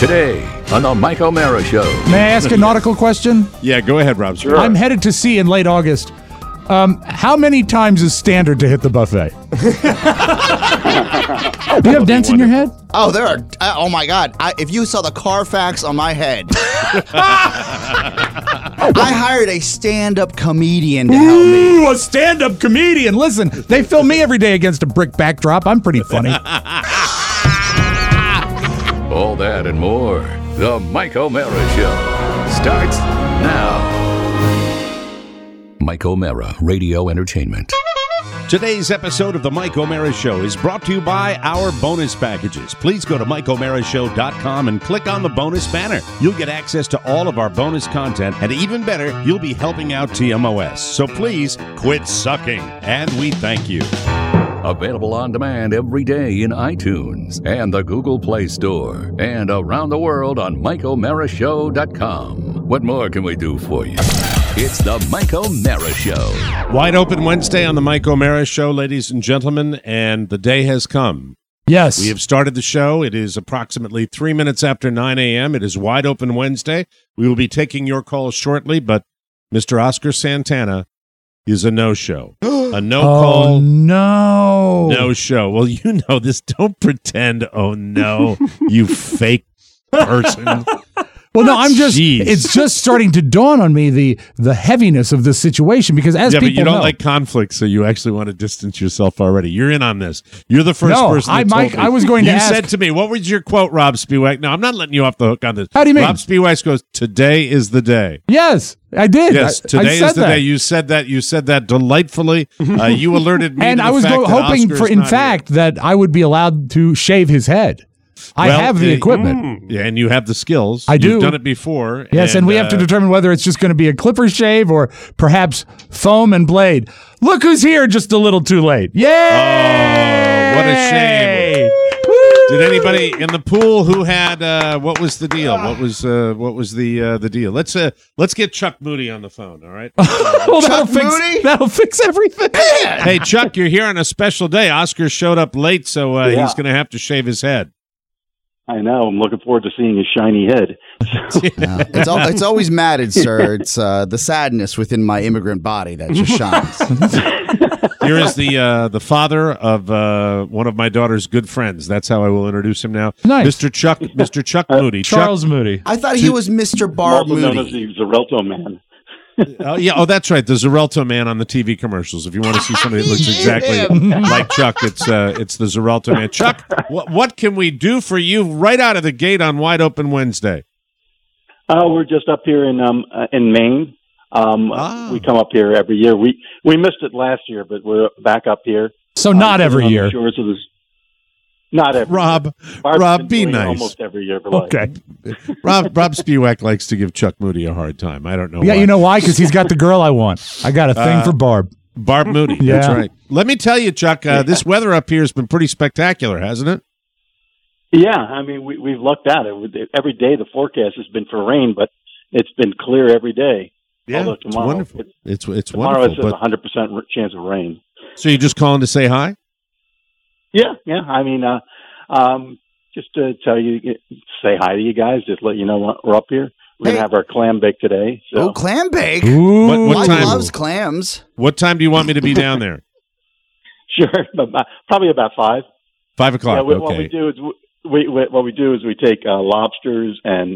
Today on the Mike O'Mara Show. May I ask a nautical question? Yeah, go ahead, Rob. Sure. I'm headed to sea in late August. How many times is standard to hit the buffet? Do you have dents in your head? Oh, there are. Oh my God! If you saw the Carfax on my head, I hired a stand-up comedian to help me. Ooh, a stand-up comedian. Listen, they film me every day against a brick backdrop. I'm pretty funny. All that and more. The Mike O'Mara Show starts now. Mike O'Mara Radio Entertainment. Today's episode of the Mike O'Mara Show is brought to you by our bonus packages. Please go to MikeO'MaraShow.com and click on the bonus banner. You'll get access to all of our bonus content, and even better, you'll be helping out TMOS. So please quit sucking, and we thank you. Available on demand every day in iTunes and the Google Play Store and around the world on MikeO'MaraShow.com. What more can we do for you? It's the Mike O'Mara Show. Wide open Wednesday on the Mike O'Mara Show, ladies and gentlemen, and the day has come. Yes. We have started the show. It is approximately 3 minutes after 9 a.m. It is Wide Open Wednesday. We will be taking your calls shortly, but Mr. Oscar Santana is a no-show. A no-call. Oh, no. No-show. Well, you know this. Don't pretend, oh, no, you fake person. Well, no, I'm just, Jeez. it's just starting to dawn on me the heaviness of the situation because as people but you don't know, like conflict, so you actually want to distance yourself already. You're in on this. You're the first person that Mike, told me. I was going to ask. You said to me, what was your quote, Rob Spiewak? No, I'm not letting you off the hook on this. How do you mean? Rob Spiewak goes, today is the day. Yes, I did. Yes, I today said is the that. day. You said that. You said that delightfully. You alerted me And to I the was fact that hoping Oscar's for, in not fact, that I would be allowed to shave his head. I Well, have the equipment. Yeah, and you have the skills. I do. You've done it before. Yes, and we have to determine whether it's just going to be a clipper shave or perhaps foam and blade. Look who's here just a little too late. Yay! Oh, what a shame. Did anybody in the pool who had what was the deal? What was the deal? Let's get Chuck Moody on the phone, all right? Well, that'll fix everything. Hey, Chuck, you're here on a special day. Oscar showed up late, so he's going to have to shave his head. I know. I'm looking forward to seeing his shiny head. No, it's always matted, sir. It's the sadness within my immigrant body that just shines. Here is the father of one of my daughter's good friends. That's how I will introduce him now. Nice. Mr. Chuck Moody. Charles Moody. I thought he was Mr. Barb Also known as Moody. the Xarelto Man. Oh, that's right. The Xarelto Man on the TV commercials. If you want to see somebody that looks exactly like Chuck, it's the Xarelto Man. Chuck, what can we do for you right out of the gate on Wide Open Wednesday? We're just up here in Maine. We come up here every year. We missed it last year, but we're back up here. So not every on the year. shores of the- Not every Rob, Barb's Rob, been be doing it nice. Almost every year. For Okay. Rob Spiewak likes to give Chuck Moody a hard time. I don't know Yeah, why. you know why? Because he's got the girl I want. I got a thing for Barb. Barb Moody. Yeah. That's right. Let me tell you, Chuck, this weather up here has been pretty spectacular, hasn't it? Yeah, I mean, we've lucked out. Every day the forecast has been for rain, but it's been clear every day. Yeah, Although it's tomorrow, wonderful. It's Tomorrow wonderful. it's a 100% chance of rain. So you're just calling to say hi? Yeah. I mean, just to tell you, say hi to you guys. Just let you know we're up here. We're gonna have our clam bake today. So. Oh, clam bake. Ooh. What Mike time? loves clams. What time do you want me to be down there? Sure, but probably about 5. 5 o'clock. Yeah, okay. what we do is we take lobsters and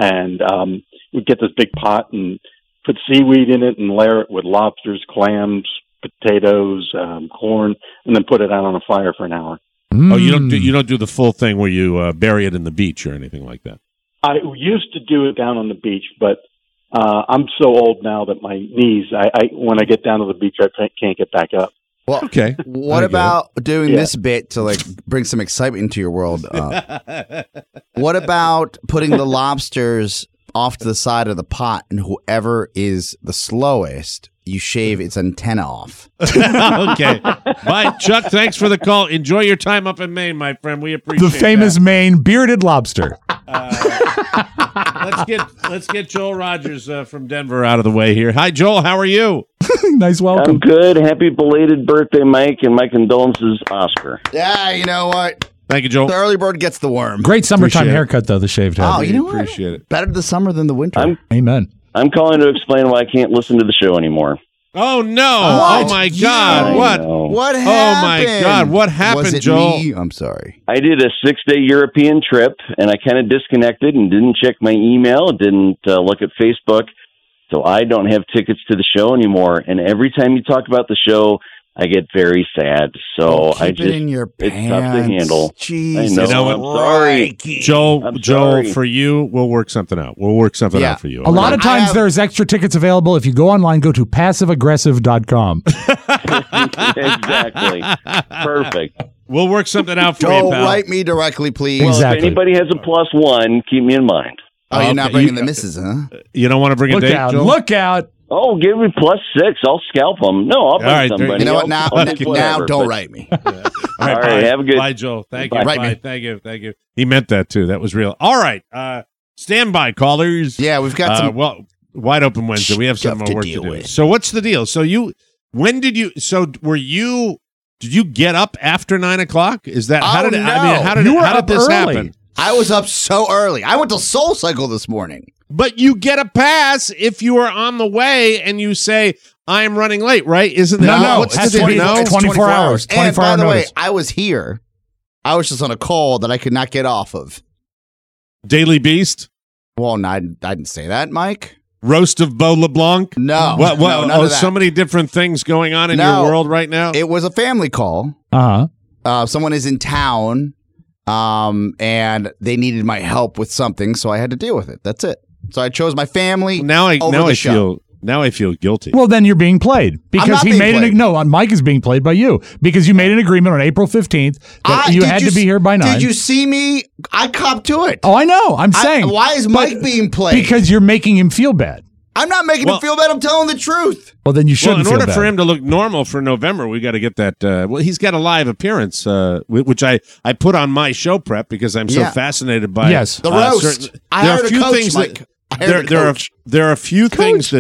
we get this big pot and put seaweed in it and layer it with lobsters, clams, potatoes, corn, and then put it out on a fire for an hour. Oh, you don't do the full thing where you bury it in the beach or anything like that. I used to do it down on the beach, but I'm so old now that my knees, when I get down to the beach, I can't get back up. Well, Okay. what about doing this bit to bring some excitement into your world? What about putting the lobsters off to the side of the pot, and whoever is the slowest, you shave its antenna off? Okay. Bye, Chuck. Thanks for the call. Enjoy your time up in Maine, my friend. We appreciate The famous that. Maine bearded lobster. Let's get Joel Rogers from Denver out of the way here. Hi, Joel. How are you? Nice welcome. I'm good. Happy belated birthday, Mike, and my condolences, Oscar. Yeah, you know what? Thank you, Joel. The early bird gets the worm. Great summertime Appreciate it. haircut, though, the shaved head. Oh, you know what? Appreciate it. Better the summer than the winter. Amen. I'm calling to explain why I can't listen to the show anymore. Oh, no. What? Oh, my God. I What? know. What Oh, happened? my God. What happened, Was it Joel? me? I'm sorry. I did a 6-day European trip, and I kind of disconnected and didn't check my email, didn't look at Facebook, so I don't have tickets to the show anymore. And every time you talk about the show, I get very sad. So Keep I it just in your it's pants. tough to handle. Jesus I know. You know what? I'm sorry. Joel, I'm Joel, sorry. for you, we'll work something out. We'll work something out for you. A lot of I times have- there's extra tickets available. If you go online, go to passiveaggressive.com. Exactly. Perfect. We'll work something out for you, Don't pal. write me directly, please. Well, Exactly. if anybody has a +1, keep me in mind. Oh, you're not Okay, bringing you- the misses, huh? You don't want to bring a Look date, out. Joel? Look out. Oh, give me +6. I'll scalp them. No, I'll bring right, there- somebody. You know what? Now, I'll now, do whatever, don't but- write me. All All right, bye. have a good- Bye, Joel. Thank you. Bye. Bye. Right, man. Thank you. Thank you. He meant that, too. That was real. All right. Stand by, callers. Yeah, we've got some. Well, wide open Wednesday. We have some stuff more to work to deal do. with. So what's the deal? So did you get up after 9 o'clock? Is that, how Oh, did it, no. I mean, how did, You were how did up this early. happen? I was up so early. I went to Soul Cycle this morning. But you get a pass if you are on the way and you say, I'm running late, right? Isn't that No, what's it has the to be deal? No? it's 24 hours. And 24 by hour the way, notice. I was here. I was just on a call that I could not get off of. Daily Beast? Well, no, I didn't say that, Mike. Roast of Beau LeBlanc? No. Well, no, none of that. so many different things going on in No. your world right now. It was a family call. Uh-huh. Someone is in town, and they needed my help with something, so I had to deal with it. That's it. So I chose my family. now over I the show. feel guilty. Well, then you're being played because not he being made played. Mike is being played by you because you made an agreement on April 15th that you Did had to be here by 9. Did you see me? I copped to it. Oh, I know. I'm saying. Why is Mike being played? Because you're making him feel bad. I'm not making him feel bad. I'm telling the truth. Well, then you Well, shouldn't in feel order bad. for him to look normal for November, we got to get that. He's got a live appearance, which I put on my show prep because I'm so Yeah. fascinated by Yes. The roast. certain- I there are hired a a few coach, things Mike. I hired a there are coach. there are a few things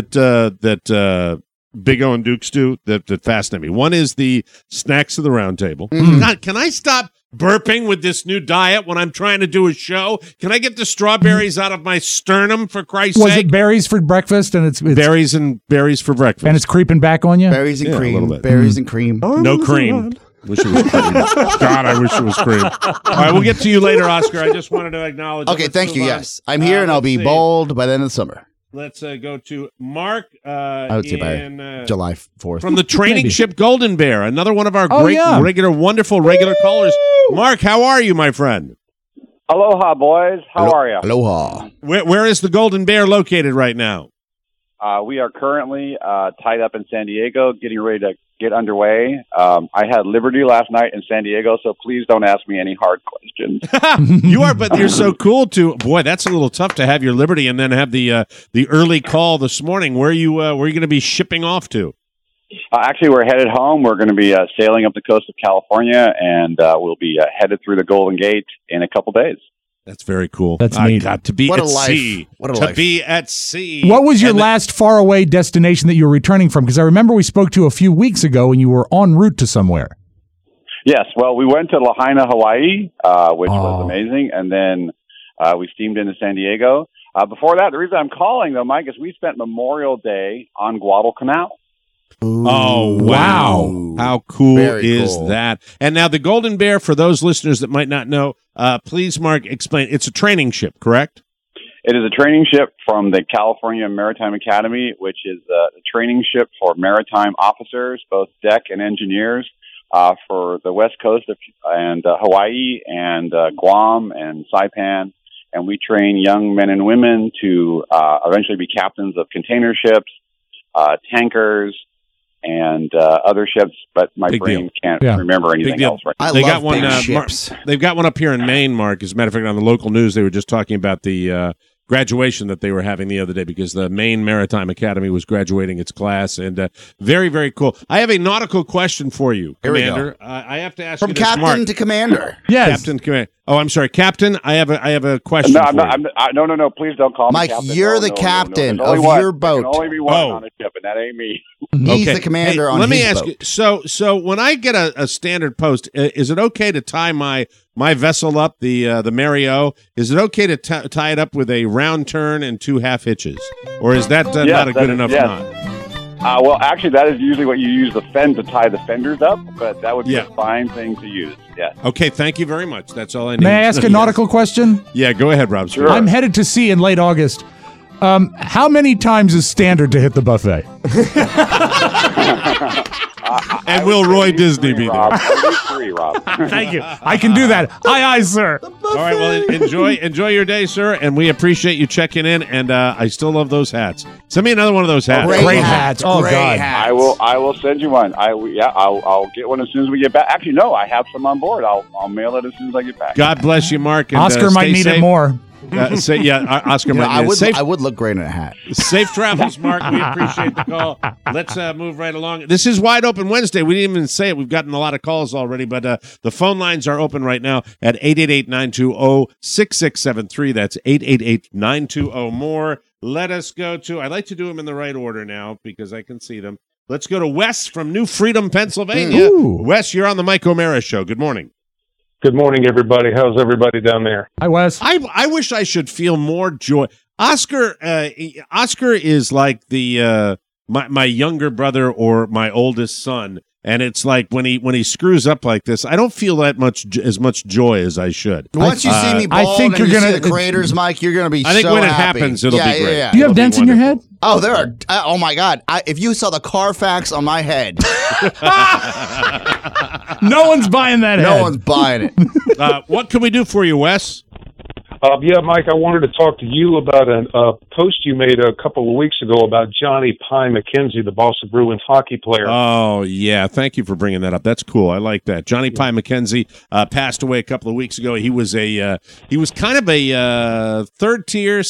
that Big O and Dukes do that fascinate me. One is the snacks of the round table. God, can I stop burping with this new diet when I'm trying to do a show? Can I get the strawberries out of my sternum for Christ's Was sake? it berries for breakfast and it's berries for breakfast? and it's creeping back on you? Berries and Yeah, a cream. little bit. Berries and cream. No cream. Wish it was cream. God, I wish it was cream. All right, we'll get to you later, Oscar. I just wanted to acknowledge. Okay, Let's thank you. move on. Yes, I'm here, and I'll let's be see. bold by the end of the summer. Let's go to Mark. I would say by July 4th. From the training Maybe. ship Golden Bear, another one of our Oh, great, yeah. wonderful regular callers. Mark, how are you, my friend? Aloha, boys. How are you? Aloha. Where is the Golden Bear located right now? We are currently tied up in San Diego, getting ready to get underway. I had Liberty last night in San Diego, so please don't ask me any hard questions. You are, but you're so cool too. Boy, that's a little tough to have your Liberty and then have the early call this morning. Where are you going to be shipping off to? Actually, we're headed home. We're going to be sailing up the coast of California, and we'll be headed through the Golden Gate in a couple days. That's very cool. That's I neat. got to be What a at life. sea. What a to life. be at sea. What was your And the- last faraway destination that you were returning from? Because I remember we spoke to you a few weeks ago and you were en route to somewhere. Yes, well, we went to Lahaina, Hawaii, which was Oh. amazing, and then we steamed into San Diego. Before that, the reason I'm calling, though, Mike, is we spent Memorial Day on Guadalcanal. Oh, wow. How cool Very is cool. that? And now the Golden Bear, for those listeners that might not know, please, Mark, explain. It's a training ship, correct? It is a training ship from the California Maritime Academy, which is a training ship for maritime officers, both deck and engineers, for the West Coast and Hawaii and Guam and Saipan. And we train young men and women to eventually be captains of container ships, tankers, and other ships, but my Big brain deal. can't Yeah. remember Big anything deal. else right I They love got one, big Mark- ships. They've got one up here in Maine, Mark. As a matter of fact, on the local news, they were just talking about the graduation that they were having the other day because the Maine Maritime Academy was graduating its class, and very, very cool. I have a nautical question for you, Here we go. Commander. I have to ask From you this, captain Mark. to commander. Yes. Captain Commander. Oh, I'm sorry, Captain. I have a question. No, for I'm not, no. Please don't call Mike, me Captain. you're No, the captain There's only of one. your boat. There can only be one on a ship, and that ain't me. He's Okay. the commander Hey, on let his me ask boat. you. So when I get a standard post, is it okay to tie my vessel up, the Mario? Is it okay to tie it up with a round turn and 2 half hitches, or is that Yes, not a that good is- enough yes. knot? Well, actually, that is usually what you use the to tie the fenders up, but that would be Yeah. a fine thing to use. Yes. Okay, thank you very much. That's all I need. May I ask a nautical question? Yeah, go ahead, Rob. Sure. I'm headed to sea in late August. How many times is standard to hit the buffet? And will Roy Disney be there? Rob. I would 3, Rob. Thank you. I can do that. Aye, sir. All right, well, enjoy your day, sir, and we appreciate you checking in. And I still love those hats. Send me another one of those hats. Great hats. Oh, Great God. hats. I will send you one. I'll get one as soon as we get back. Actually, no, I have some on board. I'll mail it as soon as I get back. God bless you, Mark. And, Oscar might stay need safe. it more. Oscar You know, might I need it. would Safe, I would look great in a hat. safe travels, Mark. We appreciate the call. Let's move right along. This is Wide Open Wednesday. We didn't even say it. We've gotten a lot of calls already, but the phone lines are open right now at 888-920-6673. That's 888-920-MORE. Let us go to, I like to do them in the right order now because I can see them. Let's go to Wes from New Freedom, Pennsylvania. Ooh. Wes, you're on the Mike O'Mara Show. Good morning. Good morning, everybody. How's everybody down there? Hi, Wes. I wish I should feel more joy. Oscar is like the my younger brother or my oldest son, and it's like when he screws up like this, I don't feel that as much joy as I should. Once you see me I bald think and you're you gonna- see the craters, Mike, you're going to be I think so when it happy. happens, it'll be great. Yeah. Do you have It'll be dents in your head? wonderful. Oh, there are. Oh my God! If you saw the Carfax on my head, No one's buying that no head. one's buying it. What can we do for you, Wes? Yeah, Mike, I wanted to talk to you about a post you made a couple of weeks ago about Johnny Pye McKenzie, the Boston Bruins hockey player. Oh, yeah. Thank you for bringing that up. That's cool. I like that. Johnny Pye McKenzie passed away a couple of weeks ago. He was kind of a third tier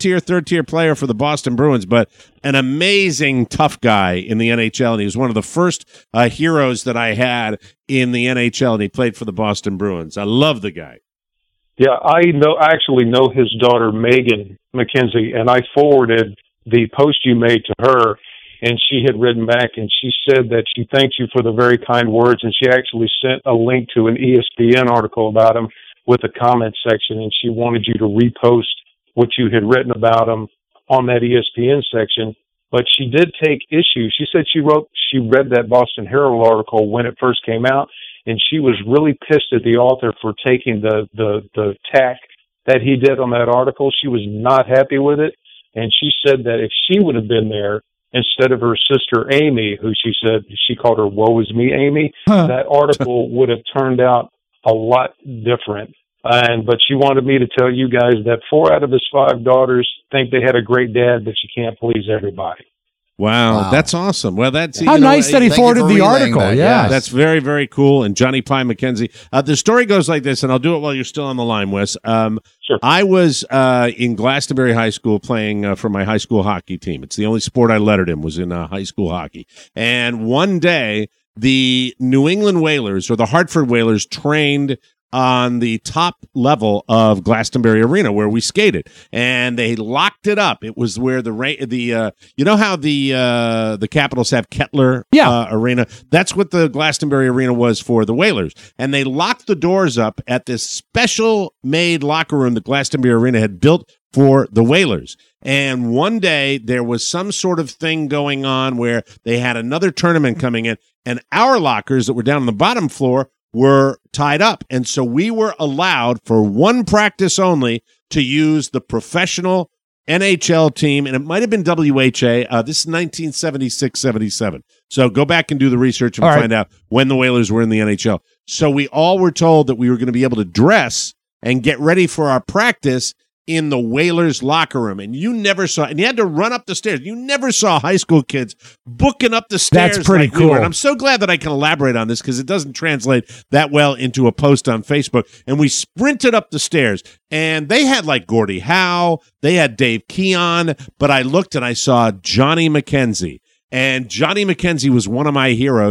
player for the Boston Bruins, but an amazing tough guy in the NHL. And he was one of the first heroes that I had in the NHL, and he played for the Boston Bruins. I love the guy. Yeah, I actually know his daughter, Megan McKenzie, and I forwarded the post you made to her, and she had written back, and she said that she thanks you for the very kind words, and she actually sent a link to an ESPN article about him with a comment section, and she wanted you to repost what you had written about him on that ESPN section. But she did take issue. She said she read that Boston Herald article when it first came out, and she was really pissed at the author for taking the tack that he did on that article. She was not happy with it, and she said that if she would have been there instead of her sister Amy, who she said she called her "Woe is me, Amy," that article would have turned out a lot different. But she wanted me to tell you guys that 4 out of his 5 daughters think they had a great dad, but you can't please everybody. Wow, that's awesome. Well, that's How nice that he thank you forwarded for the relaying article. that, Yeah. yes. That's very, very cool. And Johnny Pye McKenzie. The story goes like this, and I'll do it while you're still on the line, Wes. Sure. I was in Glastonbury High School playing for my high school hockey team. It's the only sport I lettered in was in high school hockey. And one day, the New England Whalers or the Hartford Whalers trained on the top level of Glastonbury Arena where we skated, and they locked it up. It was where you know how the Capitals have Kettler Arena. That's what the Glastonbury Arena was for the Whalers, and they locked the doors up at this special made locker room that Glastonbury Arena had built for the Whalers. And one day there was some sort of thing going on where they had another tournament coming in, and our lockers that were down on the bottom floor were tied up. And so we were allowed for one practice only to use the professional NHL team, and it might have been WHA. This is 1976-77. So go back and do the research and find out when the Whalers were in the NHL. So we all were told that we were going to be able to dress and get ready for our practice in the Whalers locker room, and you never saw, and you had to run up the stairs. You never saw high school kids booking up the stairs. That's pretty like we were. cool. And I'm so glad that I can elaborate on this because it doesn't translate that well into a post on Facebook. And we sprinted up the stairs, and they had like Gordie Howe, they had Dave Keon, but I looked and I saw Johnny McKenzie, and Johnny McKenzie was one of my heroes.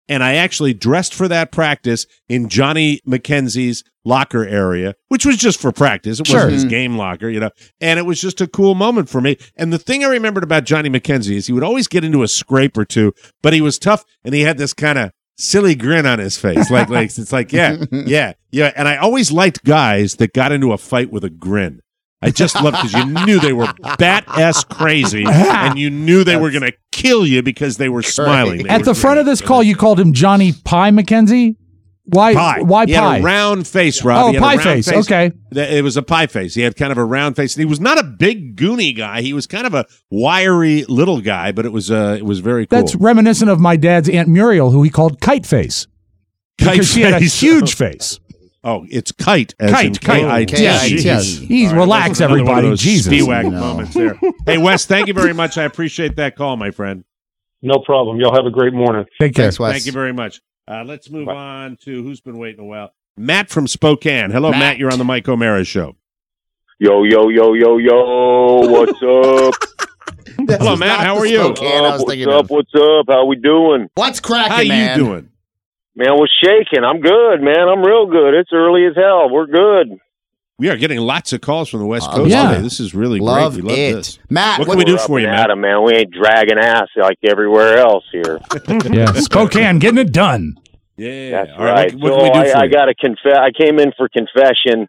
and I actually dressed for that practice in Johnny McKenzie's locker area, which was just for practice. It wasn't his game locker, and it was just a cool moment for me. And the thing I remembered about Johnny McKenzie is he would always get into a scrape or two, but he was tough, and he had this kind of silly grin on his face. Like it's like, yeah. And I always liked guys that got into a fight with a grin. I just loved because you knew they were bat-ass crazy, and you knew they were going to kill you because they were smiling. At the front of this call, you called him Johnny Pie McKenzie? Why pie? He had a round face, Rob. Oh, pie face. Okay. It was a pie face. He had kind of a round face. He was not a big, goony guy. He was kind of a wiry little guy, but it was very cool. That's reminiscent of my dad's Aunt Muriel, who he called Kite Face. Because she had a huge face. Oh, it's Kite. Kite. Yes. Relax, everybody. Jesus. Spiewak moments there. Hey, Wes, thank you very much. I appreciate that call, my friend. No problem. Y'all have a great morning. Take care. Thanks, Wes. Thank you very much. Let's move on to who's been waiting a while. Matt from Spokane. Hello, Matt. You're on the Mike O'Mara Show. Yo. What's up? Hello, Matt. How are you? What's up? How we doing? What's cracking, How man? you doing? Man, we're shaking. I'm good, man. I'm real good. It's early as hell. We're good. We are getting lots of calls from the West Coast yeah. today. This is really Love great. We love it. this. Matt, what can we do for you, Matt? Adam, man, we ain't dragging ass like everywhere else here. Yeah, Spokane, getting it done. Yeah, That's all right. What can we do for I you? got to confess. I came in for confession.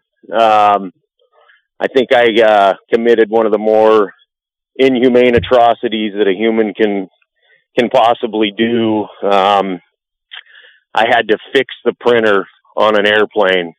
I think I committed one of the more inhumane atrocities that a human can possibly do. I had to fix the printer on an airplane.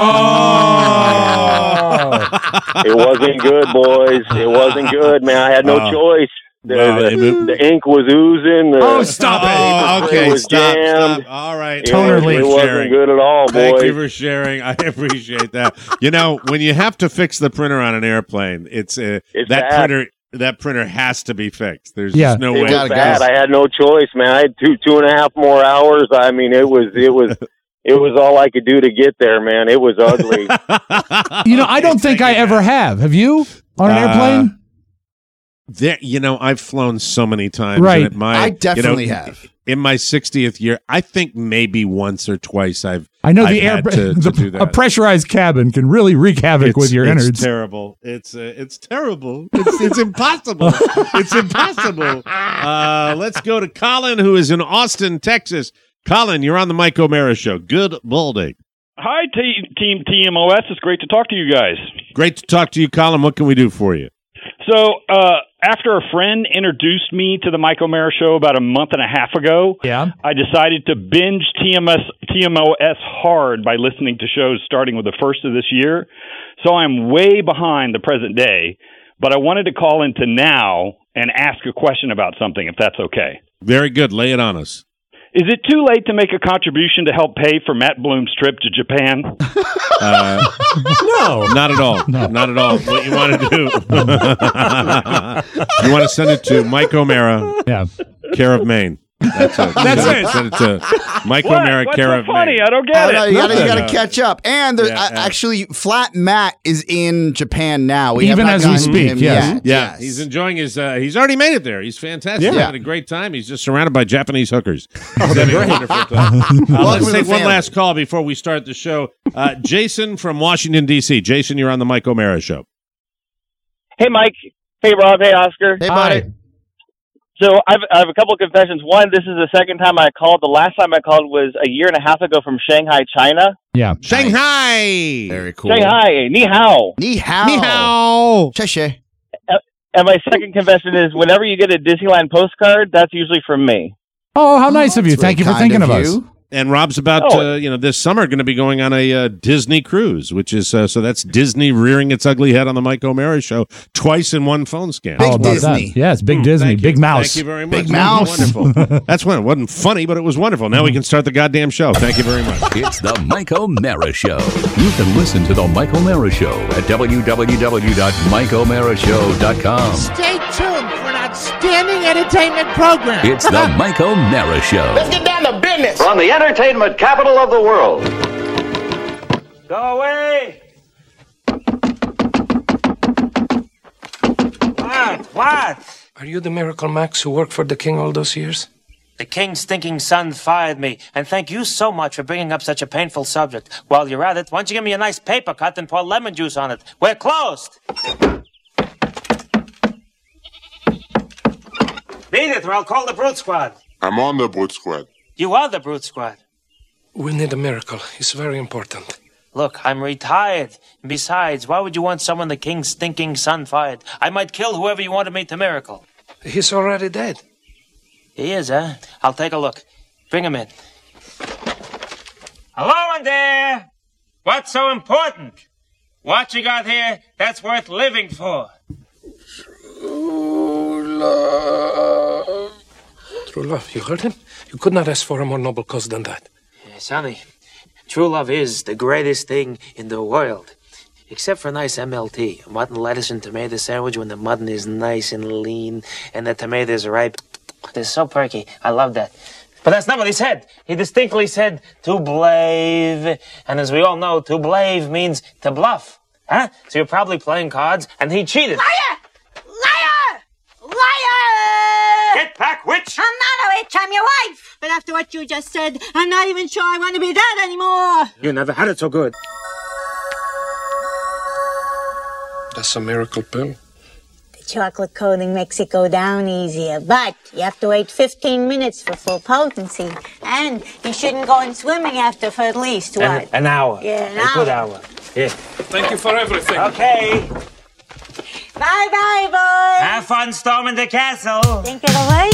Oh! It wasn't good, boys. It wasn't good, man. I had no choice. The ink was oozing. Stop it. Oh, okay, stop. All right. Toner It wasn't good at all, boys. Thank you for sharing. I appreciate that. When you have to fix the printer on an airplane, it's that bad. That printer has to be fixed. There's just no It way. was bad. I had no choice, man. I had 2.5 more hours. I mean, it was all I could do to get there, man. It was ugly. I don't think I ever have. Have you on an airplane? I've flown so many times. Right. And I definitely have. In my 60th year, I think maybe once or twice I know I've the had to do that. A pressurized cabin can really wreak havoc with your innards. It's terrible. It's terrible. It's impossible. It's impossible. Let's go to Colin, who is in Austin, Texas. Colin, you're on the Mike O'Mara Show. Good morning. Hi, Team TMOS. It's great to talk to you guys. Great to talk to you, Colin. What can we do for you? So, after a friend introduced me to the Mike O'Mara Show about a month and a half ago, I decided to binge TMOS hard by listening to shows starting with the first of this year. So I'm way behind the present day, but I wanted to call into now and ask a question about something, if that's okay. Very good. Lay it on us. Is it too late to make a contribution to help pay for Matt Bloom's trip to Japan? No, not at all. No. Not at all. What you want to do? You want to send it to Mike O'Mara, care of Maine. That's it. Send it to Mike O'Mara, care of funny? Maine. I don't get it. You got to catch up. And there's actually, Flat Matt is in Japan now. Even as we speak, yes. He's enjoying his. He's already made it there. He's fantastic. He's having a great time. He's just surrounded by Japanese hookers. He's having a wonderful time. Let's take one last call before we start the show. Jason from Washington, D.C. Jason, you're on the Mike O'Mara Show. Hey, Mike. Hey, Rob. Hey, Oscar. Hey, buddy. So I have a couple of confessions. One, this is the second time I called. The last time I called was a year and a half ago from Shanghai, China. Yeah. Shanghai. Very cool. Shanghai. Ni hao. Ni hao. Ni hao. Che. And my second confession is whenever you get a Disneyland postcard, that's usually from me. Oh, how nice of you. Thank you for thinking of us. And Rob's about, this summer going to be going on a Disney cruise, which is, so that's Disney rearing its ugly head on the Mike O'Mara Show twice in one phone scan. Big Disney. Yeah, it's Big Disney. Big Mouse. Thank you very much. Big Mouse. Wonderful. That's when it wasn't funny, but it was wonderful. Now we can start the goddamn show. Thank you very much. It's the Mike O'Mara Show. You can listen to the Mike O'Mara Show at www.mikeomarashow.com. Stay tuned for an outstanding entertainment program. It's the Mike O'Mara Show. Let's get down to business. From the entertainment capital of the world. Go away. What? Are you the Miracle Max who worked for the king all those years? The king's stinking son fired me, and thank you so much for bringing up such a painful subject. While you're at it, why don't you give me a nice paper cut and pour lemon juice on it? We're closed! Beat it, or I'll call the Brute Squad. I'm on the Brute Squad. You are the Brute Squad. We need a miracle. It's very important. Look, I'm retired. Besides, why would you want someone the king's stinking son fired? I might kill whoever you wanted me to miracle. He's already dead. He is, huh? I'll take a look. Bring him in. Hello in there! What's so important? What you got here that's worth living for? True love. True love, you heard him? You could not ask for a more noble cause than that. Yeah, Sonny, true love is the greatest thing in the world. Except for a nice MLT, a mutton, lettuce, and tomato sandwich when the mutton is nice and lean and the tomatoes are ripe. They're so perky. I love that. But that's not what he said. He distinctly said to blave. And as we all know, to blave means to bluff. Huh? So you're probably playing cards and he cheated. Liar! Liar! Liar! Get back, witch! I'm not a witch, I'm your wife. But after what you just said, I'm not even sure I want to be that anymore. You never had it so good. That's a miracle pill. The chocolate coating makes it go down easier, but you have to wait 15 minutes for full potency. And you shouldn't go in swimming after for at least, what? An hour. Yeah, an a hour. good hour. Yeah. Thank you for everything. Okay. Bye-bye, boys. Have fun storming the castle. Think it'll work?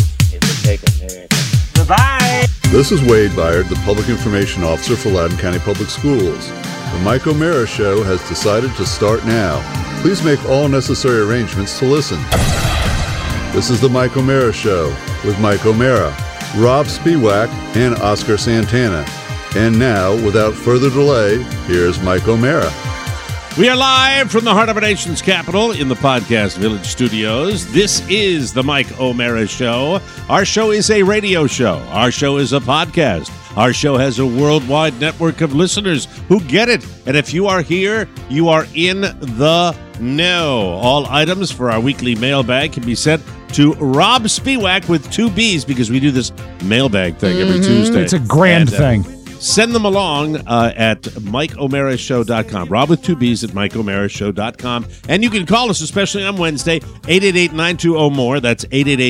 Goodbye. This is Wade Byard, the Public Information Officer for Loudoun County Public Schools. The Mike O'Mara Show has decided to start now. Please make all necessary arrangements to listen. This is the Mike O'Mara Show with Mike O'Mara, Rob Spiewak, and Oscar Santana. And now, without further delay, here's Mike O'Mara. We are live from the heart of our nation's capital in the Podcast Village studios. This is the Mike O'Mara Show. Our show is a radio show. Our show is a podcast. Our show has a worldwide network of listeners who get it. And if you are here, you are in the know. All items for our weekly mailbag can be sent to Rob Spiewak with 2 B's because we do this mailbag thing every Tuesday. It's a grand thing. Send them along at MikeO'MaraShow.com. Rob with 2 B's at MikeO'MaraShow.com. And you can call us, especially on Wednesday, 888-920-MORE. That's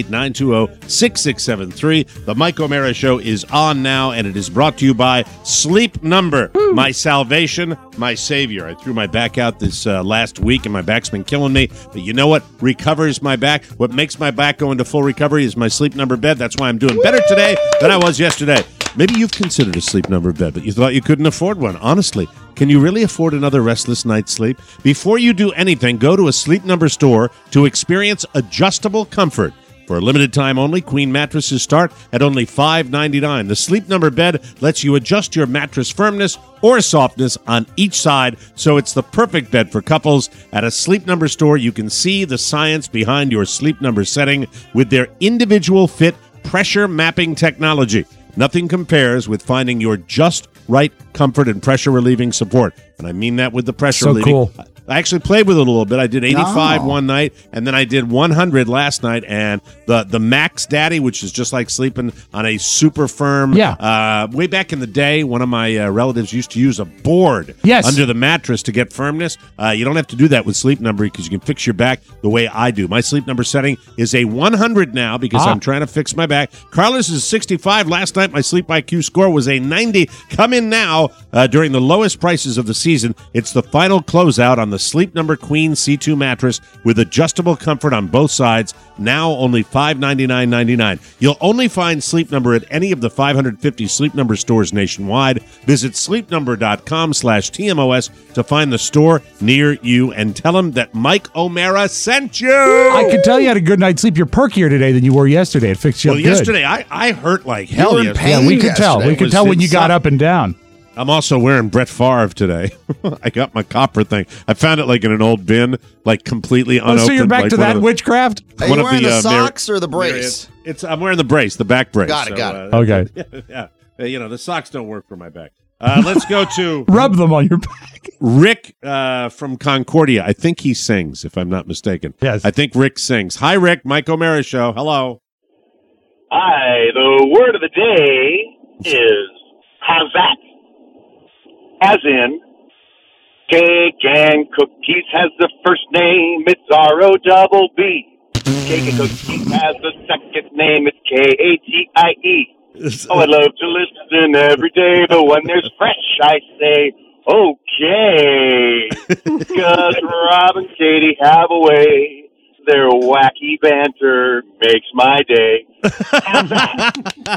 888-920-6673. The Mike O'Mara Show is on now, and it is brought to you by Sleep Number, my salvation, my savior. I threw my back out this last week, and my back's been killing me. But you know what recovers my back? What makes my back go into full recovery is my Sleep Number bed. That's why I'm doing better today than I was yesterday. Maybe you've considered a Sleep Number bed, but you thought you couldn't afford one. Honestly, can you really afford another restless night's sleep? Before you do anything, go to a Sleep Number store to experience adjustable comfort. For a limited time only, queen mattresses start at only $5.99. The Sleep Number bed lets you adjust your mattress firmness or softness on each side, so it's the perfect bed for couples. At a Sleep Number store, you can see the science behind your Sleep Number setting with their individual fit pressure mapping technology. Nothing compares with finding your just right comfort and pressure relieving support. And I mean that with the pressure relieving. Cool. I actually played with it a little bit. I did 85 one night, and then I did 100 last night. And the Max Daddy, which is just like sleeping on a super firm. Yeah. Way back in the day, one of my relatives used to use a board under the mattress to get firmness. You don't have to do that with Sleep Number because you can fix your back the way I do. My Sleep Number setting is a 100 now because I'm trying to fix my back. Carlos is 65. Last night, my Sleep IQ score was a 90. Come in now during the lowest prices of the season. It's the final closeout on the Sleep Number Queen C2 mattress with adjustable comfort on both sides, now only $599.99. You'll only find Sleep Number at any of the 550 Sleep Number stores nationwide. Visit sleepnumber.com/TMOS to find the store near you and tell them that Mike O'Mara sent you. I could tell you had a good night's sleep. You're perkier today than you were yesterday. It fixed you up good. Yesterday I hurt like hell. You were in pain. Yeah, we could tell. We could tell when you got up and down. I'm also wearing Brett Favre today. I got my copper thing. I found it like in an old bin, like completely unopened. Oh, so you're back to that witchcraft? Are you wearing the socks or the brace? I'm wearing the brace, the back brace. Got it. Okay. Yeah. You know, the socks don't work for my back. Let's go to... Rub them on your back. Rick from Concordia. I think he sings, if I'm not mistaken. Yes. I think Rick sings. Hi, Rick. Mike O'Mara Show. Hello. Hi, the word of the day is how's that? As in, Cake and Cookies has the first name, it's R-O-double-B. Cake and Cookies has the second name, it's K-A-T-I-E. Oh, I love to listen every day, but when there's fresh, I say, okay. 'Cause Rob and Katie have a way. Their wacky banter makes my day. I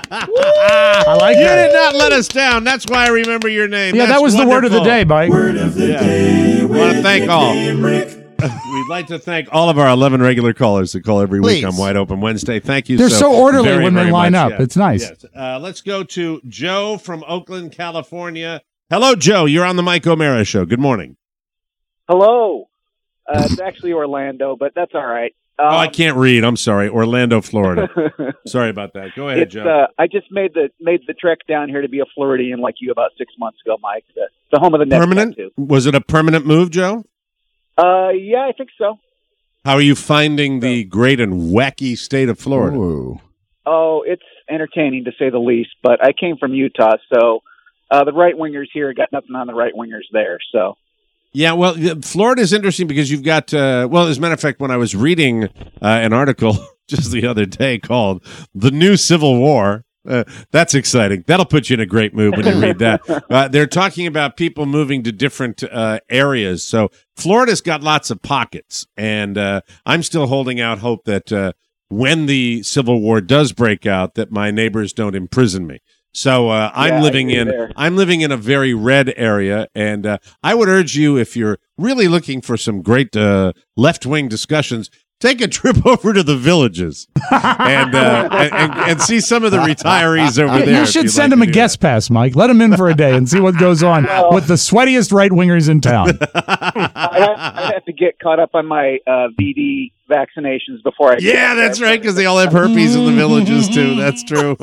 like You that. did not let us down. That's why I remember your name. Yeah, That's that was the word of the wonderful. day, Mike. Word of the day. We want to thank all. We'd like to thank all of our 11 regular callers that call every week Please. on Wide Open Wednesday. Thank you They're so orderly very, when they very line much. up. It's nice. Yes. Let's go to Joe from Oakland, California. Hello, Joe. You're on the Mike O'Mara Show. Good morning. Hello. It's actually Orlando, but that's all right. I can't read. I'm sorry. Orlando, Florida. Sorry about that. Go ahead, It's, Joe. I just made the trek down here to be a Floridian like you about 6 months ago, Mike. The home of the Nets Permanent? tattoo. Was it a permanent move, Joe? Yeah, I think so. How are you finding the great and wacky state of Florida? Oh, it's entertaining to say the least. But I came from Utah, so the right wingers here got nothing on the right wingers there. So. Yeah, well, Florida is interesting because you've got, well, as a matter of fact, when I was reading an article just the other day called The New Civil War, that's exciting. That'll put you in a great mood when you read that. They're talking about people moving to different areas. So Florida's got lots of pockets, and I'm still holding out hope that when the Civil War does break out, that my neighbors don't imprison me. So I'm living in a very red area, and I would urge you, if you're really looking for some great left-wing discussions, take a trip over to the Villages and see some of the retirees over there. You should send him a guest pass, Mike. Let him in for a day and see what goes on with the sweatiest right wingers in town. I have to get caught up on my VD vaccinations before I. Yeah, that's right, because they all have herpes in the Villages too. That's true.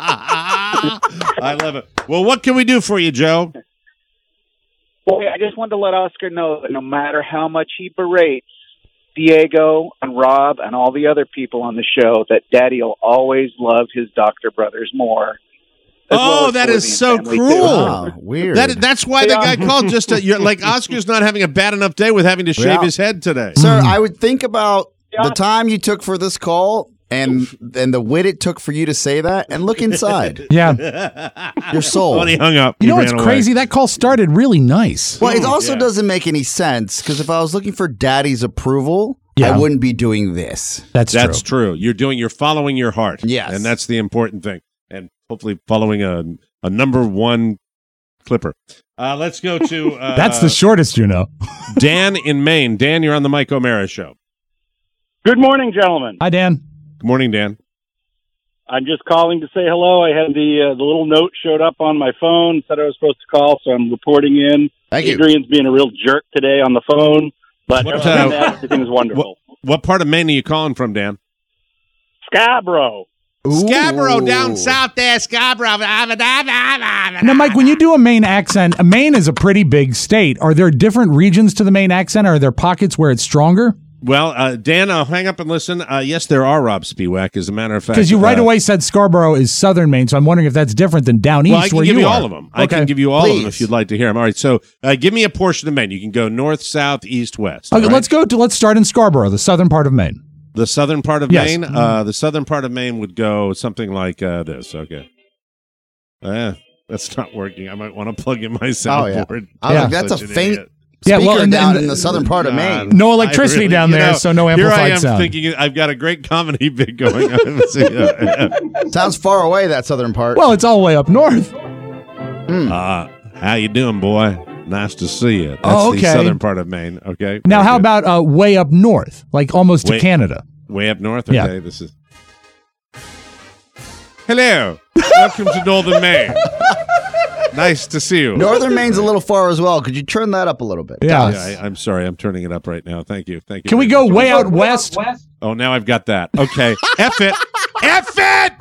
I love it. Well, what can we do for you, Joe? Well, I just wanted to let Oscar know that no matter how much he berates Diego and Rob and all the other people on the show, that Daddy will always love his Doctor brothers more. Oh, that is so cruel. Weird. That's why the guy called. Just you're like Oscar's not having a bad enough day with having to shave his head today. Sir, I would think about the time you took for this call and the wit it took for you to say that, and look inside. Yeah. Your soul. When he hung up, You know what's crazy? That call started really nice. Well, it also doesn't make any sense, because if I was looking for Daddy's approval, I wouldn't be doing this. That's true. You're following your heart. Yes. And that's the important thing. And hopefully following a number one clipper. Let's go to That's the shortest, you know. Dan in Maine. Dan, you're on the Mike O'Mara Show. Good morning, gentlemen. Hi, Dan. Good morning, Dan. I'm just calling to say hello. I had the little note showed up on my phone, said I was supposed to call, so I'm reporting in. Thank you. Adrian's being a real jerk today on the phone, but other than that, everything's wonderful. What part of Maine are you calling from, Dan? Scarborough. Scarborough, down south there, Scarborough. Now, Mike, when you do a Maine accent, Maine is a pretty big state. Are there different regions to the Maine accent? Are there pockets where it's stronger? Well, Dan, I'll hang up and listen. Yes, there are, Rob Spiewak, as a matter of fact. Because you right away said Scarborough is southern Maine, so I'm wondering if that's different than down east Well, I can where give you are. all of them. I can give you all of them if you'd like to hear them. All right, so give me a portion of Maine. You can go north, south, east, west. Okay, all right? let's start in Scarborough, the southern part of Maine. The southern part of Yes. Maine? The southern part of Maine would go something like this. Okay. That's not working. I might want to plug in my soundboard. That's a Such an faint idiot. speaker down in the southern part of Maine. No electricity down there, so no amplified Here I am sound. thinking I've got a great comedy bit going on. Sounds far away, that southern part. Well, it's all the way up north. How you doing, boy? Nice to see you. That's Oh, the okay. southern part of Maine. Okay. Now, Very how good. about way up north, like almost to Way- Canada? Way up north? Yeah. Okay, this is... Hello. Welcome to Northern Maine. Nice to see you. Northern Maine's a little far as well. Could you turn that up a little bit? I'm sorry. I'm turning it up right now. Thank you. Thank you. Can we very go much. way out west? Oh, now I've got that. Okay. F it. F it!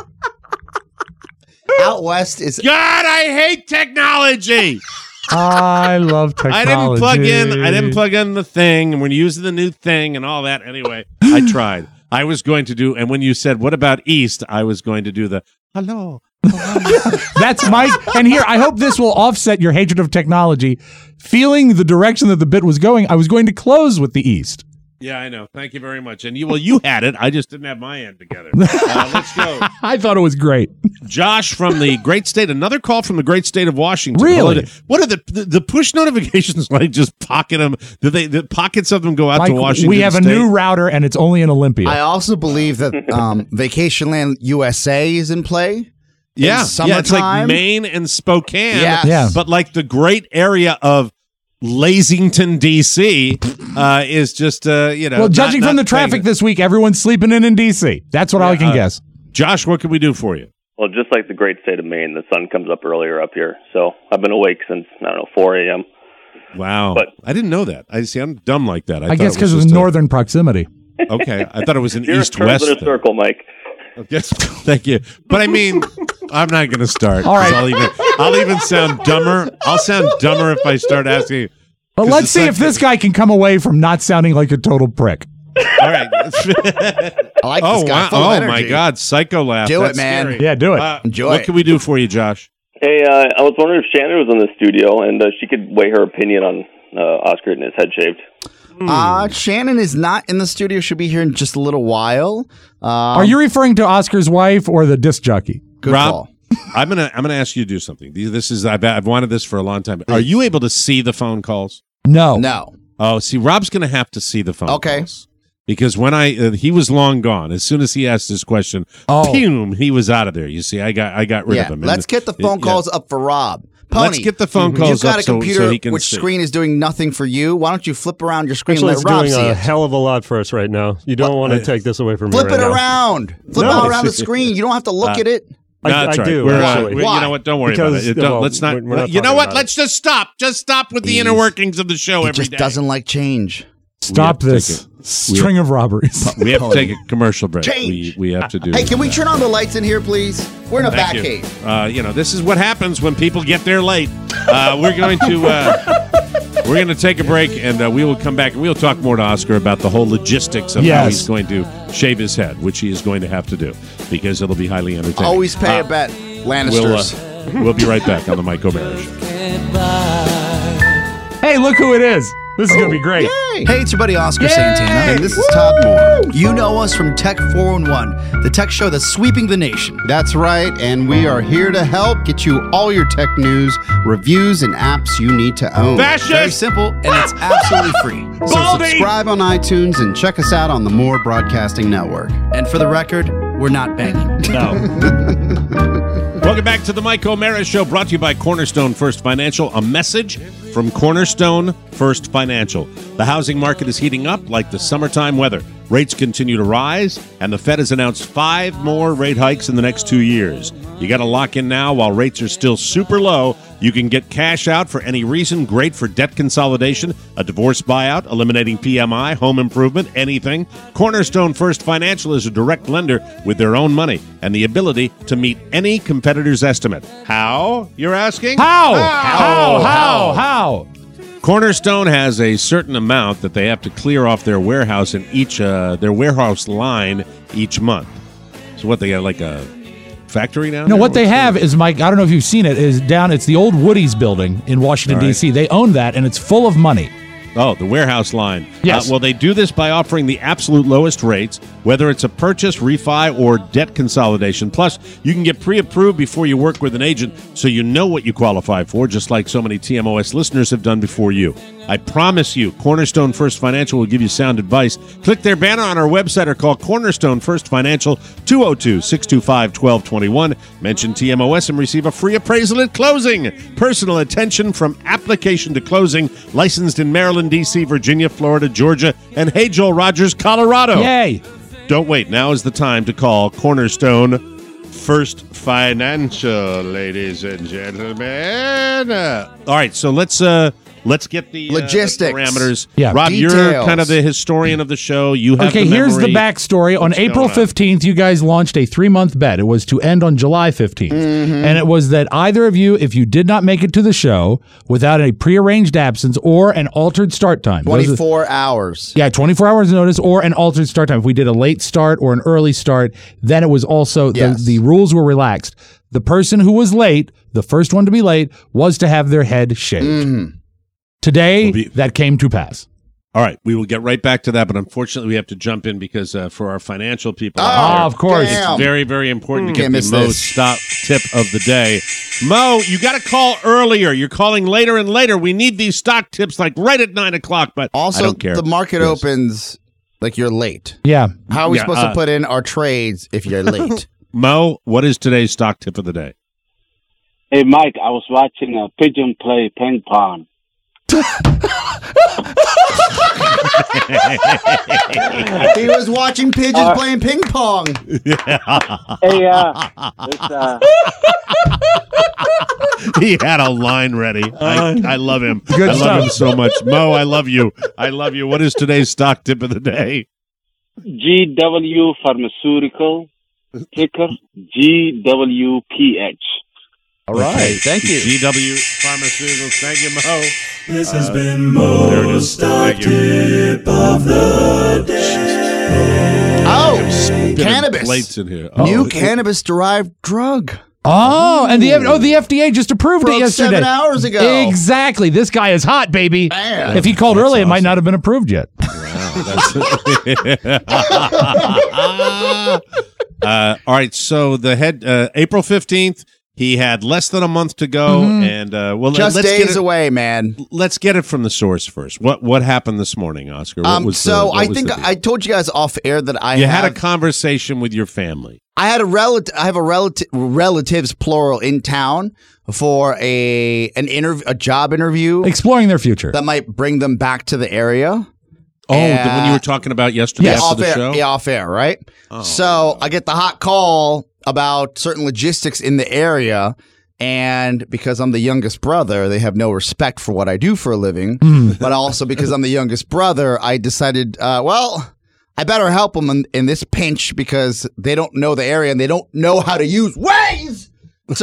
Out west is... God, I hate technology. I love technology. I didn't plug in the thing, and we're using the new thing and all that. Anyway, I tried. I was going to do, and when you said, what about East? I was going to do the, hello. That's Mike. And here, I hope this will offset your hatred of technology. Feeling the direction that the bit was going, I was going to close with the East. Yeah, I know. Thank you very much. And you had it. I just didn't have my end together. Let's go. I thought it was great. Josh from the great state. Another call from the great state of Washington. Really? What are the push notifications like? Just pocket them. Do the pockets of them go out Mike, to Washington? we have State? a new router, and it's only in Olympia. I also believe that Vacationland USA is in play. Yeah, it's like time. Maine and Spokane. Yes. Yeah. But like the great area of Lasington, D.C. Is just, Well, judging from the traffic this week, everyone's sleeping in D.C. That's what I can guess. Josh, what can we do for you? Well, just like the great state of Maine, the sun comes up earlier up here. So I've been awake since, 4 a.m. Wow. But I didn't know that. I'm dumb like that. I guess because of northern proximity. Okay. I thought it was an You're east-west in a circle, Mike. Yes, thank you. But I mean, I'm not going to start. All right. I'll even sound dumber. I'll sound dumber if I start asking. But let's see if this guy can come away from not sounding like a total prick. All right. I like this guy. Wow. Full of Oh, energy. my God. Psycho laugh. Do That's it, man. scary. Yeah, do it. Enjoy What it. can we do for you, Josh? Hey, I was wondering if Shannon was in the studio and she could weigh her opinion on Oscar getting his head shaved. Shannon is not in the studio. She'll be here in just a little while. Are you referring to Oscar's wife or the disc jockey? Good Rob, call. I'm gonna ask you to do something. This is I've wanted this for a long time. Are you able to see the phone calls? No. No. Oh, see, Rob's gonna have to see the phone Okay. calls. Because when he was long gone. As soon as he asked this question, boom, he was out of there. You see, I got rid of him. Let's get the phone calls up for Rob. Pony, Let's get the phone calls You've got up a computer so he can which see. screen is doing nothing for you. Why don't you flip around your screen Actually, and it's let Rob doing see a it? hell of a lot for us right now. You don't want to take this away from me Flip right it now. around. Flip No. it around the screen. You don't have to look at it. No, I that's right. do, We're, actually. you know what? Don't worry Because, about it. well, Let's not. we're not You know talking what? about Let's just stop. Just stop with the inner workings of the show He every just day. doesn't like change. Stop this string of robberies. We have to take a commercial break. Change. We have to do. Hey, can we turn on the lights in here, please? We're in a Thank back you. cave. This is what happens when people get there late. We're going to take a break, and we will come back and we'll talk more to Oscar about the whole logistics of how he's going to shave his head, which he is going to have to do because it'll be highly entertaining. Always pay a bet, Lannisters. We'll be right back on the Mike O'Mara Show. Hey, look who it is. This is going to be great. Hey, it's your buddy Oscar Santana, and this is Todd Moore. You know us from Tech 411, the tech show that's sweeping the nation. That's right, and we are here to help get you all your tech news, reviews, and apps you need to own. Fascist! Very simple, and it's absolutely free. So Baldy! subscribe on iTunes and check us out on the Moore Broadcasting Network. And for the record, we're not banging. Welcome back to the Mike O'Mara Show, brought to you by Cornerstone First Financial. A message from Cornerstone First Financial. The housing market is heating up like the summertime weather. Rates continue to rise, and the Fed has announced 5 more rate hikes in the next 2 years. You got to lock in now while rates are still super low. You can get cash out for any reason. Great for debt consolidation, a divorce buyout, eliminating PMI, home improvement, anything. Cornerstone First Financial is a direct lender with their own money and the ability to meet any competitor's estimate. How, you're asking? How? Cornerstone has a certain amount that they have to clear off their warehouse in each their warehouse line each month. So what, they got like a factory now? No, what they have is, Mike, I don't know if you've seen it, it's the old Woody's building in Washington, D.C. They own that, and it's full of money. Oh, the warehouse line. Yes. Well, they do this by offering the absolute lowest rates, whether it's a purchase, refi, or debt consolidation. Plus, you can get pre-approved before you work with an agent, so you know what you qualify for, just like so many TMOS listeners have done before you. I promise you, Cornerstone First Financial will give you sound advice. Click their banner on our website or call Cornerstone First Financial 202-625-1221. Mention TMOS and receive a free appraisal at closing. Personal attention from application to closing. Licensed in Maryland, D.C., Virginia, Florida, Georgia, and Hey Joel Rogers, Colorado. Yay! Don't wait. Now is the time to call Cornerstone First Financial, ladies and gentlemen. All right, so let's Let's get the logistics parameters. Yeah. Rob, Details. you're kind of the historian of the show. You have Okay, the here's the memory. backstory. On What's April going on? 15th, you guys launched a 3-month bet. It was to end on July 15th. And it was that either of you, if you did not make it to the show without a prearranged absence or an altered start time. 24 hours. Yeah, 24 hours notice or an altered start time. If we did a late start or an early start, then it was also, the rules were relaxed. The person who was late, the first one to be late, was to have their head shaved. Today, that came to pass. All right, we will get right back to that, but unfortunately we have to jump in because for our financial people out Oh, there, of course. it's very, very important to get Can't the miss Mo this. Stop tip of the day. Mo, you got to call earlier. You're calling later and later. We need these stock tips like right at 9 o'clock, but I Also, don't care. the market opens like you're late. Yeah. How are we Yeah, supposed to put in our trades if you're late? Mo, what is today's stock tip of the day? Hey, Mike, I was watching a pigeon play ping pong. He was watching pigeons playing ping pong. Hey, He had a line ready. I love him. Good I stuff. love him so much. Mo, I love you. I love you. What is today's stock tip of the day? GW Pharmaceutical, ticker GWPH. All right. Thank you. GW Pharmaceuticals. Thank you, Mo. This has been Mo's Stock Tip of the Day. Oh, Spinning cannabis. Plates in here. New cannabis-derived drug. Oh, and the FDA just approved Broke it yesterday. 7 hours ago. Exactly. This guy is hot, baby. Man. If he called early, it might not have been approved yet. All right, so the head April 15th, he had less than a month to go, and Just let's days get it, away, man. Let's get it from the source first. What happened this morning, Oscar? What was I think I told you guys off air that I had a conversation with your family. I had I have relatives plural in town for a job interview, exploring their future that might bring them back to the area. Oh, the one you were talking about yesterday after the show? Yeah, off air, right? Oh, so I get the hot call about certain logistics in the area, and because I'm the youngest brother, they have no respect for what I do for a living. But also because I'm the youngest brother, I decided, I better help them in this pinch because they don't know the area and they don't know how to use Waze. So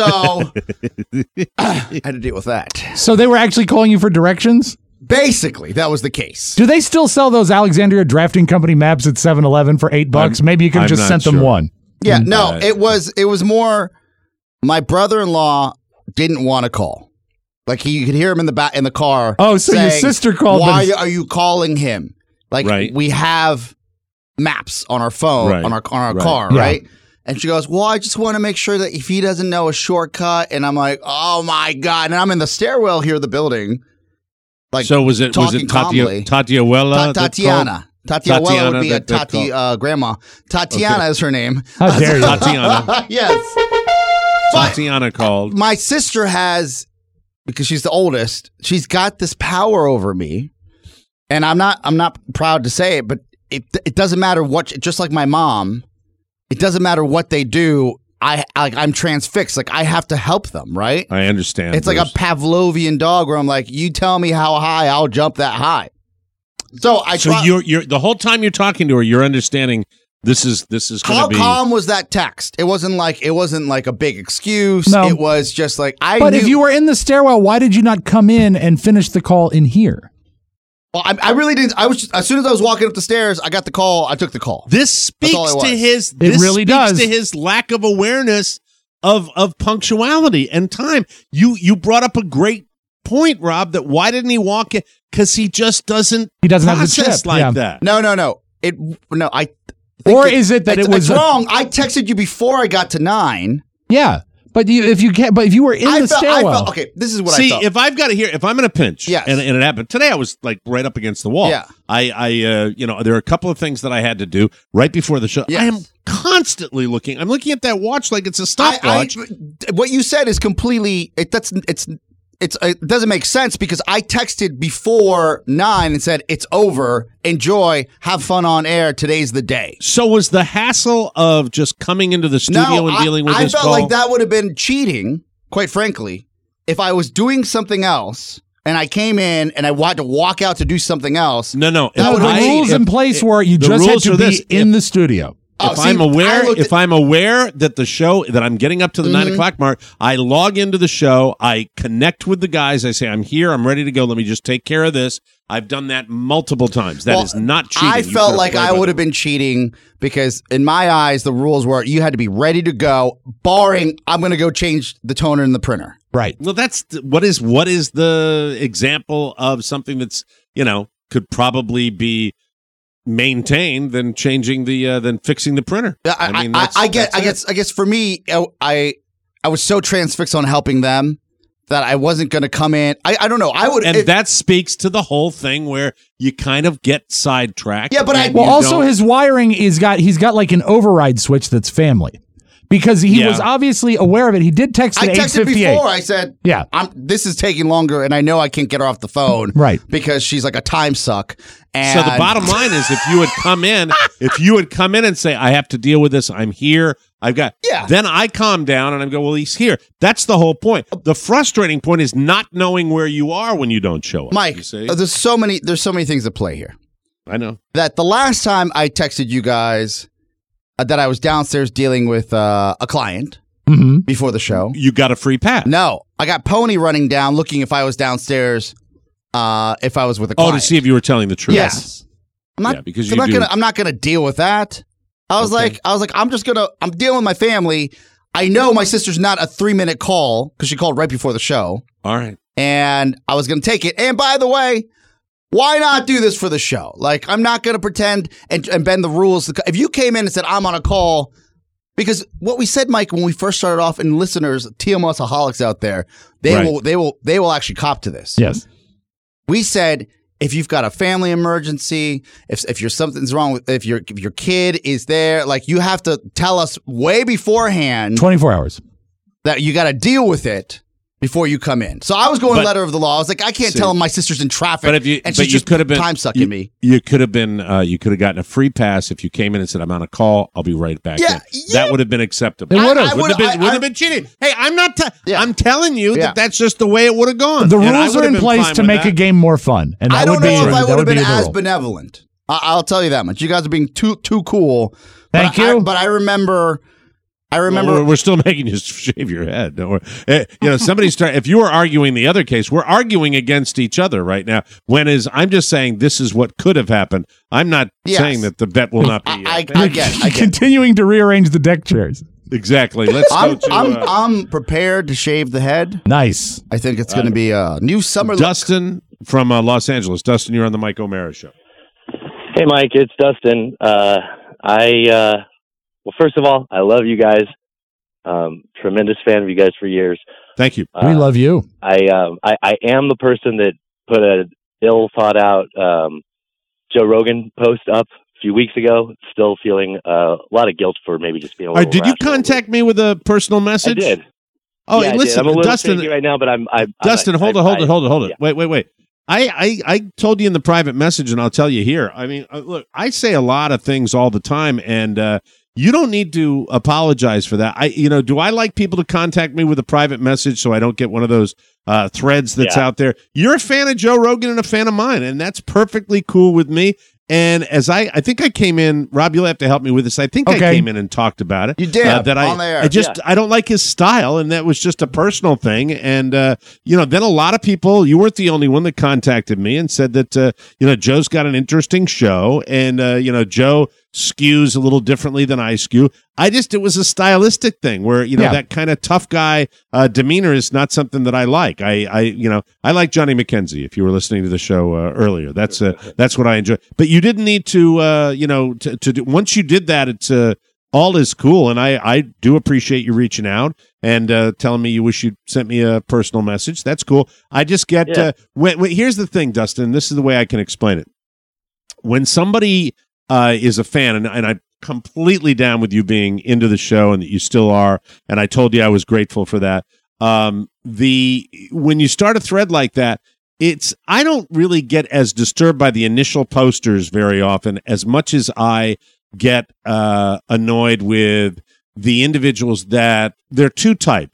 I had to deal with that. So they were actually calling you for directions? Basically, that was the case. Do they still sell those Alexandria Drafting Company maps at 7-Eleven for $8? Maybe you could have just sent them one. Yeah, no, it was more my brother-in-law didn't want to call. Like you could hear him in the car. Oh, so your saying, sister called. Why are you calling him? Like we have maps on our phone, on our car, Yeah. right? And she goes, well, I just want to make sure that if he doesn't know a shortcut. And I'm like, oh my God. And I'm in the stairwell here of the building. Like, so was it calmly. Tatiana? Tatiana would be a Tati grandma. Tatiana is her name. How dare you? Tatiana. Yes. Tatiana called. My sister has, because she's the oldest, she's got this power over me. And I'm not proud to say it, but it doesn't matter what, just like my mom, it doesn't matter what they do. I'm transfixed. Like I have to help them, right? I understand. It's like a Pavlovian dog where I'm like, you tell me how high, I'll jump that high. So you're the whole time you're talking to her, you're understanding this is going how to be. calm was that text? It wasn't like a big excuse. No. It was just like But if you were in the stairwell, why did you not come in and finish the call in here? Well, I really didn't. I was just, as soon as I was walking up the stairs, I got the call. I took the call. This speaks to his. It This really speaks does. to his lack of awareness of punctuality and time. You brought up a great point, Rob. That why didn't he walk in? Because he just doesn't. He doesn't have the process chip, like yeah. that. No. I. Or is it that it was wrong? I texted you before I got to 9. Yeah, but if you were in the stairwell, okay, this is what See, I thought. if I've got to hear, if I'm in a pinch, Yes. and it happened today, I was like right up against the wall. Yeah. I there are a couple of things that I had to do right before the show. Yes. I am constantly looking. I'm looking at that watch like it's a stopwatch. What you said is completely. It doesn't make sense because I texted before 9 and said it's over. Enjoy, have fun on air. Today's the day. So was the hassle of just coming into the studio and dealing with I this felt call? like that would have been cheating, quite frankly, if I was doing something else and I came in and I wanted to walk out to do something else. No. The rules in place were you just had to be in the studio. If I'm aware that the show, that I'm getting up to the 9 o'clock mark, I log into the show, I connect with the guys, I say, I'm here, I'm ready to go, let me just take care of this. I've done that multiple times. That is not cheating. I felt like I would have been cheating because in my eyes, the rules were you had to be ready to go, barring I'm going to go change the toner in the printer. Right. Well, that's what is the example of something that's, could probably be maintained than changing than fixing the printer. I guess for me, I was so transfixed on helping them that I wasn't going to come in. I don't know. I would, and that speaks to the whole thing where you kind of get sidetracked. Yeah, but also his wiring he's got like an override switch that's family. Because he was obviously aware of it. He did text at 8:58. I texted before. I said, "Yeah, this is taking longer, and I know I can't get her off the phone, right? Because she's like a time suck." And so the bottom line is, if you had come in and say, "I have to deal with this. I'm here. I've got," then I calm down and I go, "Well, he's here." That's the whole point. The frustrating point is not knowing where you are when you don't show up. Mike, there's so many things at play here. I know that the last time I texted you guys. That I was downstairs dealing with a client before the show. You got a free pass? No. I got Pony running down looking if I was downstairs, if I was with a client. Oh, to see if you were telling the truth. Yes. I'm not gonna deal with that. I was like, I'm dealing with my family. I know my sister's not a 3-minute call because she called right before the show. All right. And I was gonna take it. And by the way, why not do this for the show? Like, I'm not going to pretend and bend the rules. If you came in and said, I'm on a call, because what we said, Mike, when we first started off, and listeners, TMSaholics out there, they will actually cop to this. Yes. We said, if you've got a family emergency, if you're something's wrong with, if your kid is there, like you have to tell us way beforehand. 24 hours. That you got to deal with it. Before you come in. So I was going letter of the law. I was like, I can't tell him my sister's in traffic. But she's just could have been time sucking me. You could have been. You could have gotten a free pass if you came in and said, "I'm on a call. I'll be right back." Yeah, that would have been acceptable. It would have. Wouldn't have been cheating. Hey, I'm not. I'm telling you that that's just the way it would have gone. The rules are in place to make a game more fun, and I don't know if I would have been as benevolent. I'll tell you that much. You guys are being too cool. Thank you. But I remember. Well, we're still making you shave your head. Don't worry. Somebody if you were arguing the other case, we're arguing against each other right now. I'm just saying this is what could have happened. I'm not saying that the bet will not be. I get. Continuing to rearrange the deck chairs. Exactly. Let's go to. I'm prepared to shave the head. Nice. I think it's going to be a new summer. Dustin from Los Angeles. Dustin, you're on the Mike O'Mara Show. Hey, Mike. It's Dustin. Well, first of all, I love you guys. Tremendous fan of you guys for years. Thank you. We love you. I am the person that put an ill thought out Joe Rogan post up a few weeks ago. Still feeling a lot of guilt for maybe just being a little Did you contact me with a personal message? I did. Oh, yeah, listen, I'm a little Dustin shaky right now, but I'm Dustin, hold it. Yeah. Wait. I told you in the private message, and I'll tell you here. I mean, look, I say a lot of things all the time, and you don't need to apologize for that. Do I like people to contact me with a private message so I don't get one of those threads that's out there? You're a fan of Joe Rogan and a fan of mine, and that's perfectly cool with me. And as I think I came in, Rob, you'll have to help me with this. I think I came in and talked about it. You did on there. I don't like his style, and that was just a personal thing. And then a lot of people, you weren't the only one that contacted me and said that Joe's got an interesting show, and Joe skews a little differently than I skew. It was a stylistic thing where that kind of tough guy demeanor is not something that I like. I like Johnny McKenzie. If you were listening to the show earlier, that's what I enjoy. But you didn't need to to do, once you did that, it's all is cool, and I do appreciate you reaching out and telling me you wish you'd sent me a personal message. That's cool. I just get here's the thing, Dustin. This is the way I can explain it. When somebody is a fan, and I'm completely down with you being into the show and that you still are, and I told you I was grateful for that. When you start a thread like that, I don't really get as disturbed by the initial posters very often as much as I get annoyed with the individuals that there are two types.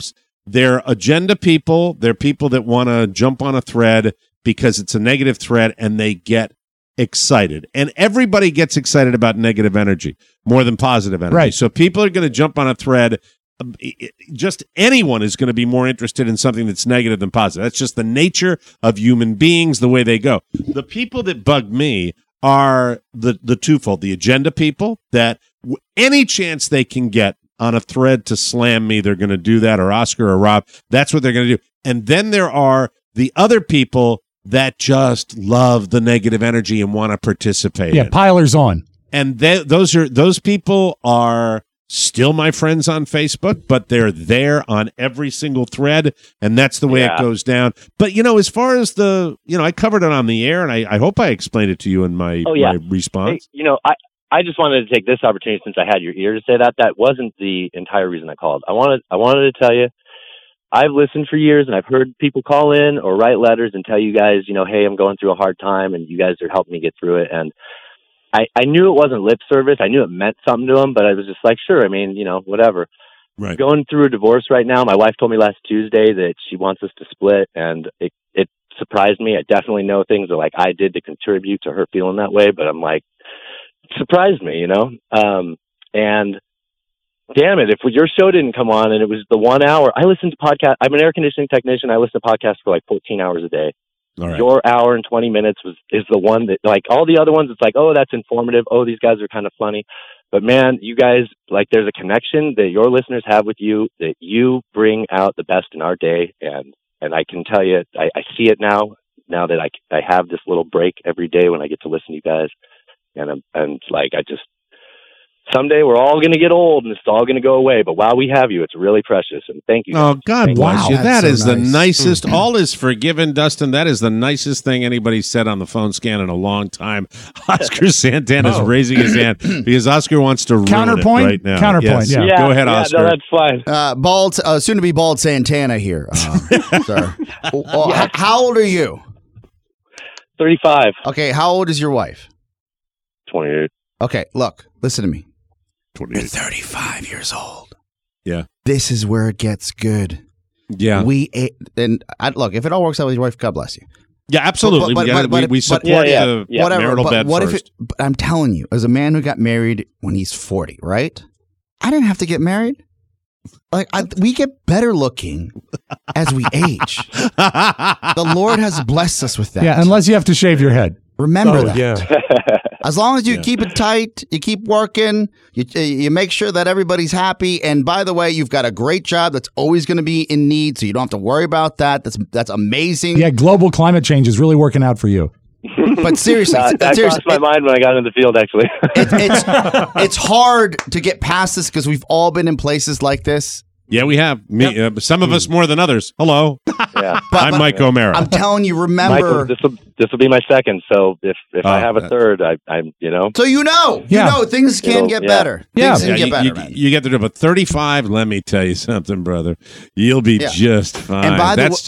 They're agenda people. They're people that want to jump on a thread because it's a negative thread, and they get excited. And everybody gets excited about negative energy more than positive energy. Right. So people are going to jump on a thread. Just anyone is going to be more interested in something that's negative than positive. That's just the nature of human beings, the way they go. The people that bug me are the twofold, the agenda people that any chance they can get on a thread to slam me, they're going to do that, or Oscar or Rob. That's what they're going to do. And then there are the other people that just love the negative energy and want to participate. Yeah, pilers on. And those people are still my friends on Facebook, but they're there on every single thread, and that's the way it goes down. But, as far as I covered it on the air, and I hope I explained it to you in my response. Hey, I just wanted to take this opportunity, since I had your ear, to say that wasn't the entire reason I called. I wanted to tell you, I've listened for years, and I've heard people call in or write letters and tell you guys, hey, I'm going through a hard time, and you guys are helping me get through it. And I knew it wasn't lip service. I knew it meant something to them, but I was just like, sure, whatever. Right. Going through a divorce right now. My wife told me last Tuesday that she wants us to split, and it surprised me. I definitely know things that I did to contribute to her feeling that way, but I'm like, it surprised me, and damn it, if your show didn't come on and it was the 1 hour, I listen to podcasts. I'm an air conditioning technician. I listen to podcasts for 14 hours a day. All right. Your hour and 20 minutes is the one that, all the other ones, it's oh, that's informative. Oh, these guys are kind of funny. But man, you guys, there's a connection that your listeners have with you, that you bring out the best in our day. And I can tell you, I see it now that I have this little break every day when I get to listen to you guys. And someday we're all going to get old and it's all going to go away. But while we have you, it's really precious. And thank you. Oh, God bless you. That is the nicest. Mm-hmm. All is forgiven, Dustin. That is the nicest thing anybody said on the phone scan in a long time. Oscar Santana is raising his hand because Oscar wants to ruin Counterpoint? it right now. Counterpoint, Yes. yeah. Go ahead, Oscar. No, that's fine. Bald, soon to be bald Santana here. Sorry. How old are you? 35. Okay, how old is your wife? 28. Okay, look, listen to me. 28. You're 35 years old. Yeah. This is where it gets good. Yeah. Look, if it all works out with your wife, God bless you. Yeah, absolutely. We support the marital bed first. But I'm telling you, as a man who got married when he's 40, right? I didn't have to get married. We get better looking as we age. The Lord has blessed us with that. Yeah, unless you have to shave your head. Remember that. Yeah. As long as you keep it tight, you keep working, you make sure that everybody's happy. And by the way, you've got a great job that's always going to be in need, so you don't have to worry about that. That's amazing. Yeah, global climate change is really working out for you. But seriously, that crossed my mind when I got into the field, actually. It's hard to get past this because we've all been in places like this. Yeah, we have. Some of us more than others. Hello. Yeah. I'm Mike O'Mara. I'm telling you, remember. Michael, this will be my second, so if I have a third, I'm. So things can get better. Yeah. Things can get better, man. You get to do, but 35, let me tell you something, brother. You'll be just fine. And that's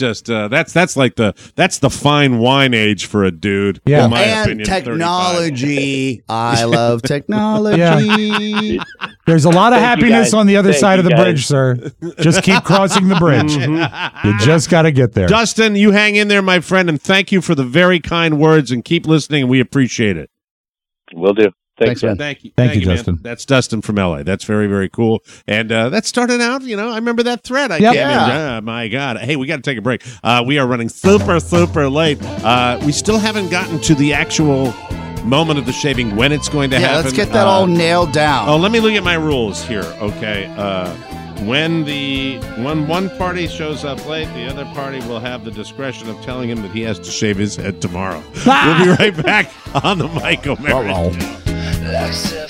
the fine wine age for a dude. Yeah. In my and opinion, technology. I love technology. There's a lot of happiness on the other side of the bridge, sir. Just keep crossing the bridge. You just got to get there. Dustin, you hang in there, my friend, and thank you for the very kind words, and keep listening, and we appreciate it. Will do. Thanks, man. Thank you. Thank you, man. Dustin. That's Dustin from LA. That's very, very cool. And that started out, I remember that thread. I came in. Oh, my God. Hey, we got to take a break. We are running super, super late. We still haven't gotten to the actual moment of the shaving, when it's going to happen. Let's get that all nailed down. Oh, let me look at my rules here, okay? When one party shows up late, the other party will have the discretion of telling him that he has to shave his head tomorrow. We'll be right back on the Mike O'Mara Show.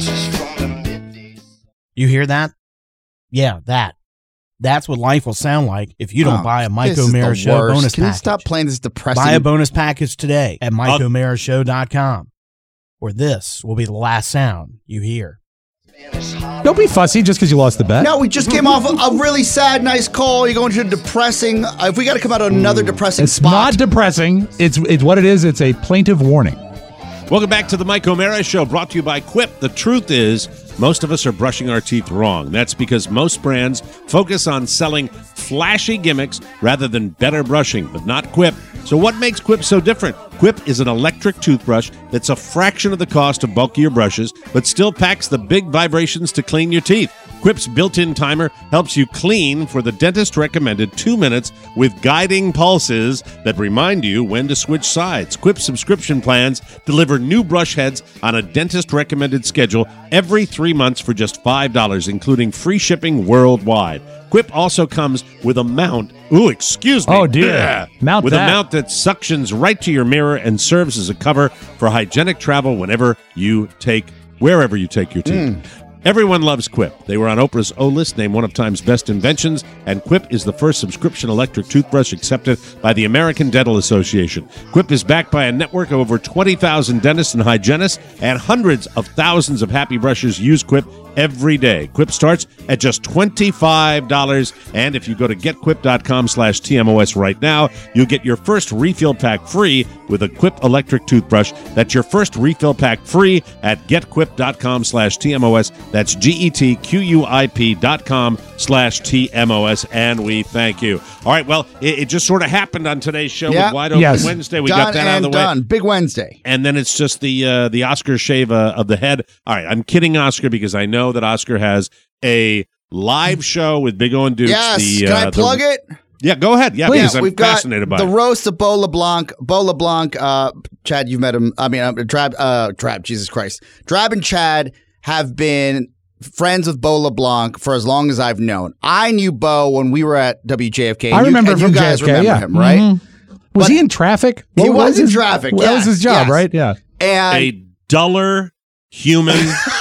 You hear that? Yeah, that. That's what life will sound like if you don't buy a Mike O'Mara Show bonus package. Can you stop playing this depressing? Buy a bonus package today at MikeO'MaraShow.com, or this will be the last sound you hear. Don't be fussy just because you lost the bet. No, we just came off a really sad, nice call. You're going to depressing. If we got to come out of another depressing it's spot. Not depressing. It's what it is. It's a plaintive warning. Welcome back to the Mike O'Mara Show, brought to you by Quip. The truth is, most of us are brushing our teeth wrong. That's because most brands focus on selling flashy gimmicks rather than better brushing, but not Quip. So what makes Quip so different? Quip is an electric toothbrush that's a fraction of the cost of bulkier brushes, but still packs the big vibrations to clean your teeth. Quip's built-in timer helps you clean for the dentist-recommended 2 minutes with guiding pulses that remind you when to switch sides. Quip subscription plans deliver new brush heads on a dentist-recommended schedule every 3 months for just $5, including free shipping worldwide. Quip also comes with a mount. Ooh, excuse me. Oh, dear. Mount with that. a mount that suctions right to your mirror and serves as a cover for hygienic travel wherever you take your teeth. Everyone loves Quip. They were on Oprah's O List, named one of Time's best inventions, and Quip is the first subscription electric toothbrush accepted by the American Dental Association. Quip is backed by a network of over 20,000 dentists and hygienists, and hundreds of thousands of happy brushers use Quip every day. Quip starts at just $25, and if you go to getquip.com/TMOS right now, you'll get your first refill pack free with a Quip electric toothbrush. That's your first refill pack free at getquip.com/TMOS. That's GETQUIP.com/TMOS, and we thank you. All right, well, it just sort of happened on today's show with Wide Open Wednesday. We got that out of the way. Big Wednesday. And then it's just the Oscar shave of the head. All right, I'm kidding Oscar because I know that Oscar has a live show with Big O and Dukes. Yes, can I plug it? Yeah, go ahead. Yeah, please. because I'm We've got fascinated by the it. roast of Beau LeBlanc. Beau LeBlanc, Chad, you've met him. I mean, Drab, Jesus Christ. Drab and Chad have been friends with Beau LeBlanc for as long as I've known. I knew Beau when we were at WJFK. I remember and from you guys JFK, remember him, right? Mm-hmm. Was he in traffic? He was in traffic. That was his job, right? Yeah. And a duller human,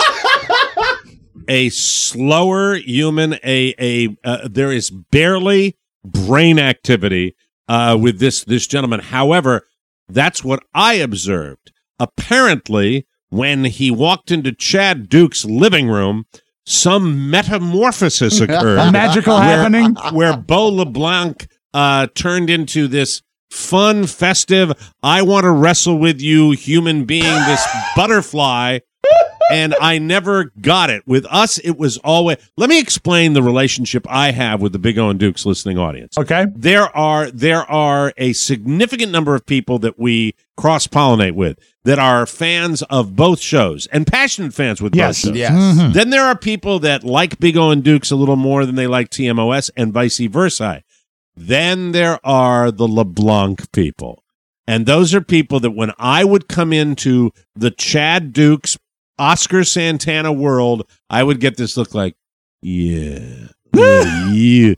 a slower human, there is barely brain activity with this gentleman. However, that's what I observed. Apparently, when he walked into Chad Duke's living room, some metamorphosis occurred. A magical happening? Where Beau LeBlanc turned into this fun, festive, I want to wrestle with you human being, this butterfly, and I never got it. With us, it was always... Let me explain the relationship I have with the Big O and Dukes listening audience. Okay. There are a significant number of people that we cross-pollinate with that are fans of both shows and passionate fans with both shows. Yes. Mm-hmm. Then there are people that like Big O and Dukes a little more than they like TMOS and vice versa. Then there are the LeBlanc people. And those are people that when I would come into the Chad Dukes, Oscar Santana world, I would get this look like, yeah, what are you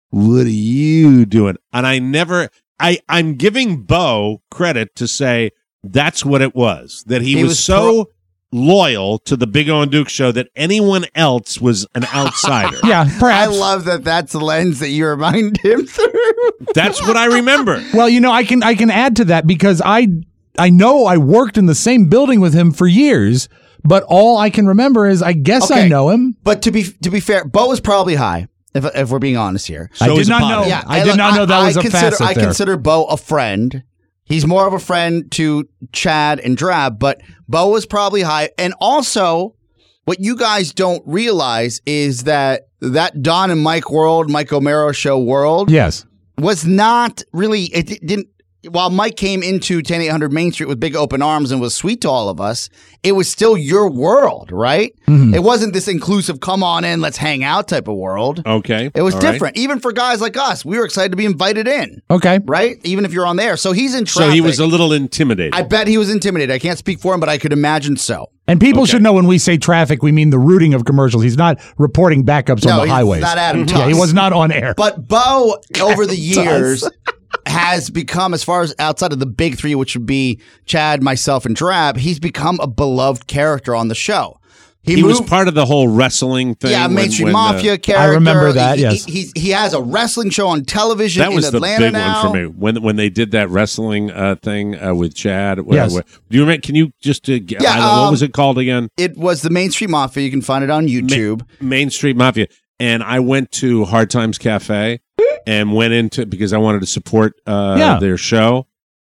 doing? And I'm giving Beau credit to say that's what it was, that he was so loyal to the Big O and Duke show that anyone else was an outsider. Yeah, perhaps. I love that that's the lens that you remind him through. That's what I remember. Well, I can add to that because I know I worked in the same building with him for years, but all I can remember is I guess I know him. But to be fair, Beau was probably high. If we're being honest here, I did not know. Yeah, I did not know that was a facet I consider Beau a friend. He's more of a friend to Chad and Drab, but Beau was probably high. And also, what you guys don't realize is that Don and Mike world, Mike O'Mara show world, yes, was not really. It didn't. While Mike came into 10800 Main Street with big open arms and was sweet to all of us, it was still your world, right? Mm-hmm. It wasn't this inclusive, come on in, let's hang out type of world. Okay. It was all different. right. Even for guys like us, we were excited to be invited in. Okay. Right? Even if you're on there. So he's in traffic. So he was a little intimidated. I bet he was intimidated. I can't speak for him, but I could imagine so. And people should know when we say traffic, we mean the routing of commercials. He's not reporting backups on the highways. Not Adam Yeah, he was not on air. But Beau, over the years, has become, as far as outside of the big three, which would be Chad, myself, and Drab, he's become a beloved character on the show. He was part of the whole wrestling thing. Yeah, Main Street Mafia character. I remember that, yes. He has a wrestling show on television in Atlanta now. That was the big one for me. When they did that wrestling thing with Chad. Yes. Do you remember? Can you just what was it called again? It was the Main Street Mafia. You can find it on YouTube. Main Street Mafia. And I went to Hard Times Cafe and went into because I wanted to support their show.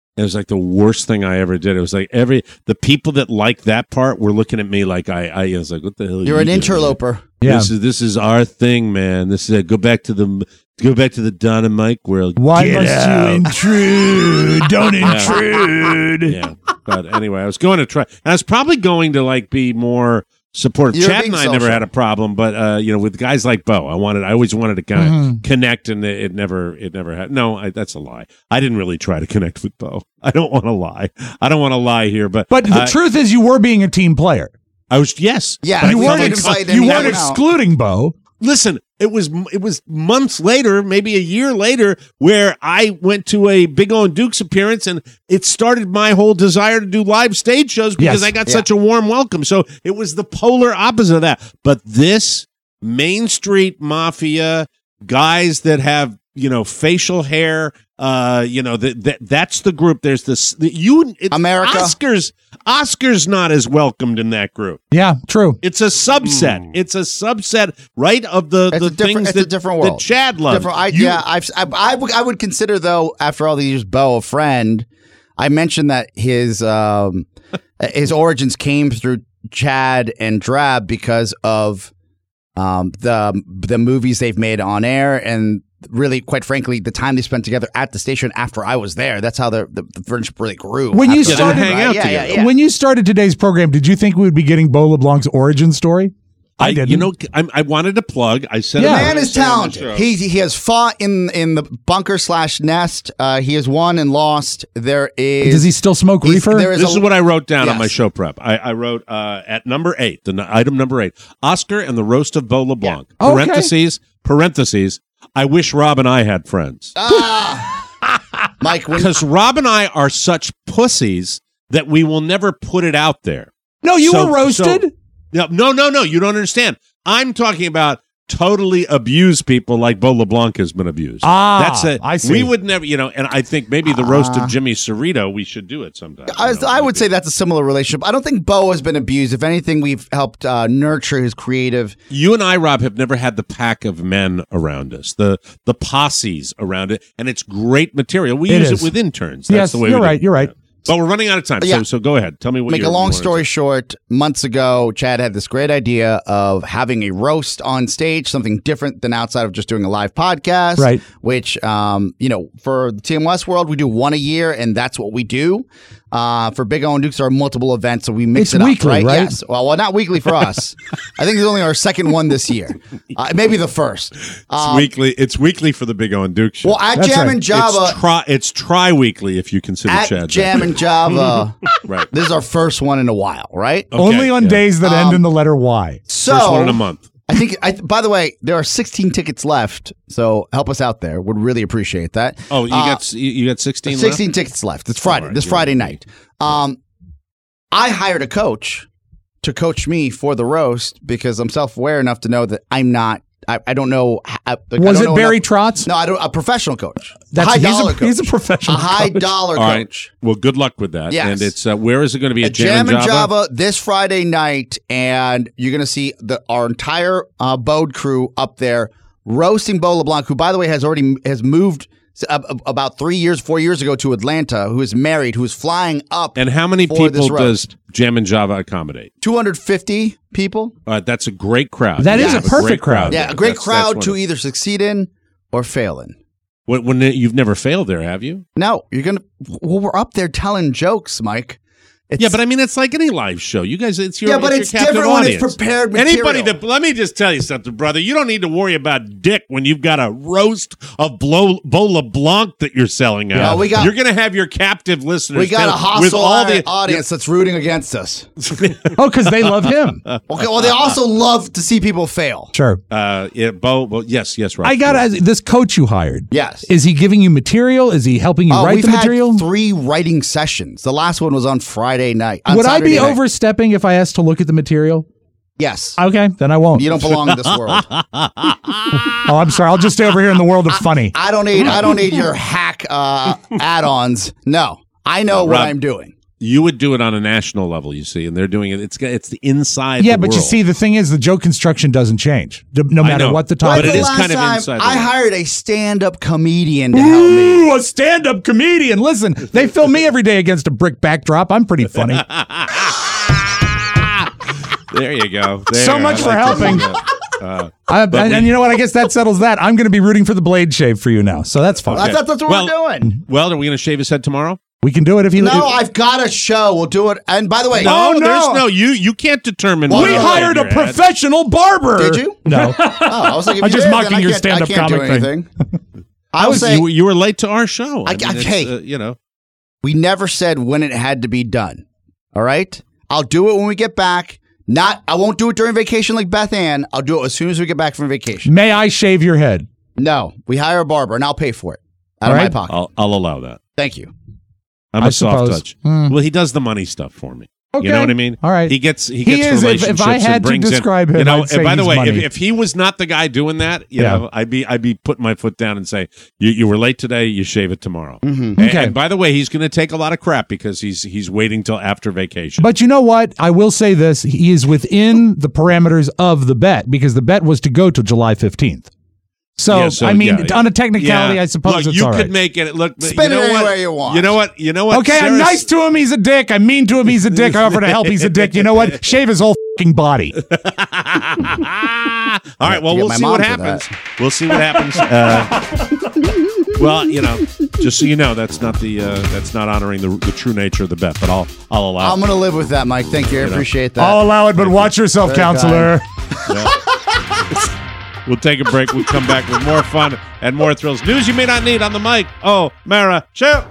It was like the worst thing I ever did. It was like the people that liked that part were looking at me like I was like, what the hell? You're an doing? interloper. Yeah. This is our thing, man. This is go back to the Don and Mike world. Why Get must out. you intrude? Don't intrude. Yeah. But anyway, I was going to try. And I was probably going to like be more supportive. You're Chad being and I never social. had a problem, but with guys like Bo, I always wanted to kind of connect, and it never had. No, that's a lie. I didn't really try to connect with Bo. I don't want to lie. I don't want to lie here, but the truth is, you were being a team player. I was. Yes. Yeah. You weren't excluding Bo. Listen, it was months later, maybe a year later, where I went to a Big O and Dukes appearance, and it started my whole desire to do live stage shows because I got such a warm welcome. So it was the polar opposite of that. But this Main Street Mafia, guys that have facial hair, that's the group. There's this America. Oscar's not as welcomed in that group. Yeah, true. It's a subset. It's a subset, right, of the things a different world. that Chad loves. I would consider, though, after all these years, Bo a friend. I mentioned that his origins came through Chad and Drab because of the movies they've made on air, and really, quite frankly, the time they spent together at the station after I was there. That's how the friendship really grew. When you started hang out together. When you started today's program, did you think we would be getting Bo LeBlanc's origin story? I didn't. I wanted to plug. I said, the man is talented. He has fought in the bunker / nest. He has won and lost. There is. Does he still smoke reefer? This is what I wrote down on my show prep. I wroed at number 8, item number 8, Oscar and the roast of Bo LeBlanc. Yeah. Parentheses. I wish Rob and I had friends. Mike, because Rob and I are such pussies that we will never put it out there. No, you were roasted. No, you don't understand. I'm talking about totally abused people like Bo LeBlanc has been abused. That's it. I see. We would never, and I think maybe the roast of Jimmy Cerrito, we should do it sometime. I would say that's a similar relationship. I don't think Bo has been abused. If anything, we've helped nurture his creative. You and I, Rob, have never had the pack of men around us, the posses around it, and it's great material. We use it with interns. That's the way you're right. You're right. But we're running out of time, so go ahead. Tell me what. Make a long story short. Months ago, Chad had this great idea of having a roast on stage, something different than outside of just doing a live podcast. Right. Which, for the TM West world, we do one a year, and that's what we do. For Big O and Dukes, there are multiple events, so we mix it weekly, up. right? Yes. Well, not weekly for us. I think it's only our second one this year. Maybe the first. It's weekly. It's weekly for the Big O and Dukes show. Well, at Jam and Java, it's tri-weekly if you consider at Chad. Jam and Java. Right. This is our first one in a while, right? Okay, only on days that end in the letter Y. So, first one in a month. I think. By the way, there are 16 tickets left, so help us out there. Would really appreciate that. Oh, you got 16. 16 left? tickets left. It's Friday. Right, Friday night. I hired a coach to coach me for the roast because I'm self-aware enough to know that I'm not. I don't know. Was it Barry Trotz? No, I don't. A professional coach. He's a professional. A high dollar All coach. Right. Well, good luck with that. Yes. And it's where is it going to be? At Jam and Java this Friday night, and you're going to see our entire Bode crew up there roasting Bo LeBlanc, who, by the way, has moved about 4 years ago to Atlanta, who is married, who is flying up. And how many people does Jam and Java accommodate? 250 people. That's a great crowd. That is a perfect crowd. Yeah, a great crowd to either succeed in or fail in. When you've never failed there, have you? No, you're gonna. Well, we're up there telling jokes, Mike. But I mean, it's like any live show. You guys, it's your but it's captive different audience. when it's prepared material. Anybody let me just tell you something, brother. You don't need to worry about dick when you've got a roast of Bo LeBlanc that you're selling out. Yeah, you're going to have your captive listeners. We got a hostile audience that's rooting against us. Because they love him. Okay, well, they also love to see people fail. Sure. Bo. Well, yes, right. I got this coach you hired. Yes. Is he giving you material? Is he helping you write the material? We've had 3 writing sessions. The last one was on Friday night. Would I be overstepping if I asked to look at the material? Yes. Okay, then I won't. You don't belong in this world. Oh, I'm sorry. I'll just stay over here in the world of funny. I don't need your hack add-ons. No, I know what I'm doing. You would do it on a national level, you see, and they're doing it. It's the inside. Yeah, the but world. you see, the thing is, the joke construction doesn't change no matter what the topic. But it is Last kind of time inside. I hired a stand-up comedian to help me. Ooh, a stand-up comedian. Listen, they film me every day against a brick backdrop. I'm pretty funny. There you go. So much for helping. And you know what? I guess that settles that. I'm going to be rooting for the blade shave for you now, so that's fine. Okay. That's what we're doing. Well, are we going to shave his head tomorrow? We can do it if he. No, I've got a show. We'll do it. And by the way, You can't determine. We hired a professional barber. Did you? No. I was like, if I'm you just did, mocking then your I can't stand-up do comic anything. thing. I was saying you were late to our show. Hey, you know, we never said when it had to be done. All right, I'll do it when we get back. I won't do it during vacation like Beth Ann. I'll do it as soon as we get back from vacation. May I shave your head? No, we hire a barber and I'll pay for it out of my pocket. I'll allow that. Thank you. I'm I a soft suppose. touch. Well, he does the money stuff for me. Okay. You know what I mean? All right. He gets is, relationships if I had and brings to describe in, him, you know, I'd say by the he's way, money. if he was not the guy doing that, you know, I'd be putting my foot down and say, you were late today, you shave it tomorrow. Mm-hmm. And by the way, he's going to take a lot of crap because he's waiting till after vacation. But you know what? I will say this. He is within the parameters of the bet because the bet was to go to July 15th. So, I mean, on a technicality, I suppose look, it's you all could right. make it. Look, Spin you know it any what? way you want. You know what? You know what? Okay, I'm nice to him. He's a dick. I'm mean to him. He's a dick. I offer to help. He's a dick. You know what? Shave his whole fucking body. All right. Well, we'll see what happens. We'll see what happens. Well, you know, just so you know, that's not honoring the true nature of the bet. But I'll allow. I'm going to live with that, Mike. Thank you. I appreciate that. I'll allow it, but watch yourself, counselor. We'll take a break. We'll come back with more fun and more thrills. News you may not need on the Mike O'Mara Show.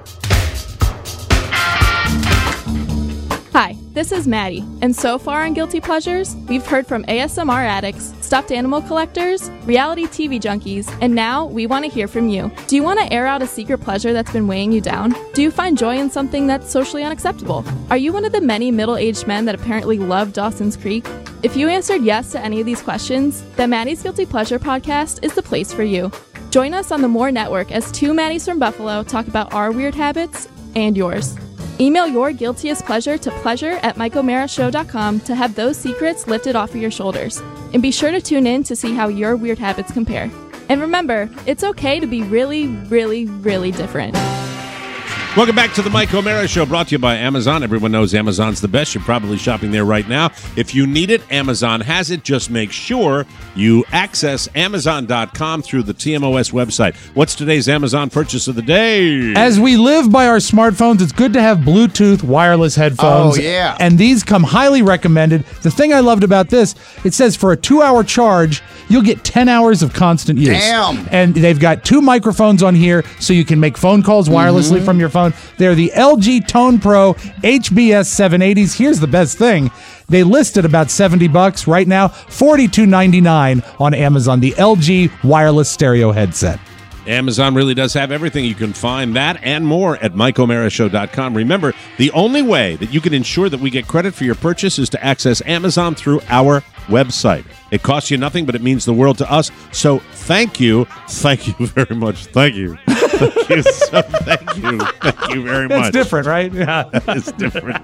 Hi, this is Maddie, and so far on Guilty Pleasures, we've heard from ASMR addicts, stuffed animal collectors, reality TV junkies, and now we want to hear from you. Do you want to air out a secret pleasure that's been weighing you down? Do you find joy in something that's socially unacceptable? Are you one of the many middle-aged men that apparently love Dawson's Creek? If you answered yes to any of these questions, then Maddie's Guilty Pleasure podcast is the place for you. Join us on the More Network as two Maddies from Buffalo talk about our weird habits and yours. Email your guiltiest pleasure to pleasure@MikeO'MaraShow.com to have those secrets lifted off of your shoulders. And be sure to tune in to see how your weird habits compare. And remember, it's okay to be really, really, really different. Welcome back to the Mike O'Mara Show, brought to you by Amazon. Everyone knows Amazon's the best. You're probably shopping there right now. If you need it, Amazon has it. Just make sure you access Amazon.com through the TMOS website. What's today's Amazon purchase of the day? As we live by our smartphones, it's good to have Bluetooth wireless headphones. Oh, yeah. And these come highly recommended. The thing I loved about this, it says for a 2-hour charge, you'll get 10 hours of constant use. Damn. And they've got 2 microphones on here, so you can make phone calls wirelessly from your phone. They're the LG Tone Pro HBS 780s. Here's the best thing. They list at about $70 right now, $42.99 on Amazon, the LG wireless stereo headset. Amazon really does have everything. You can find that and more at MikeO'MaraShow.com. Remember, the only way that you can ensure that we get credit for your purchase is to access Amazon through our website. It costs you nothing, but it means the world to us. So thank you. Thank you very much. Thank you. Thank you. Thank you. Thank you very much. It's different, right? Yeah. It's different.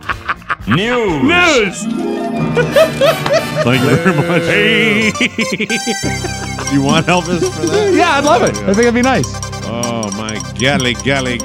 News. Thank you very much. Hey. You want Elvis for that? Yeah, I'd love it. I think it'd be nice. Oh, my golly.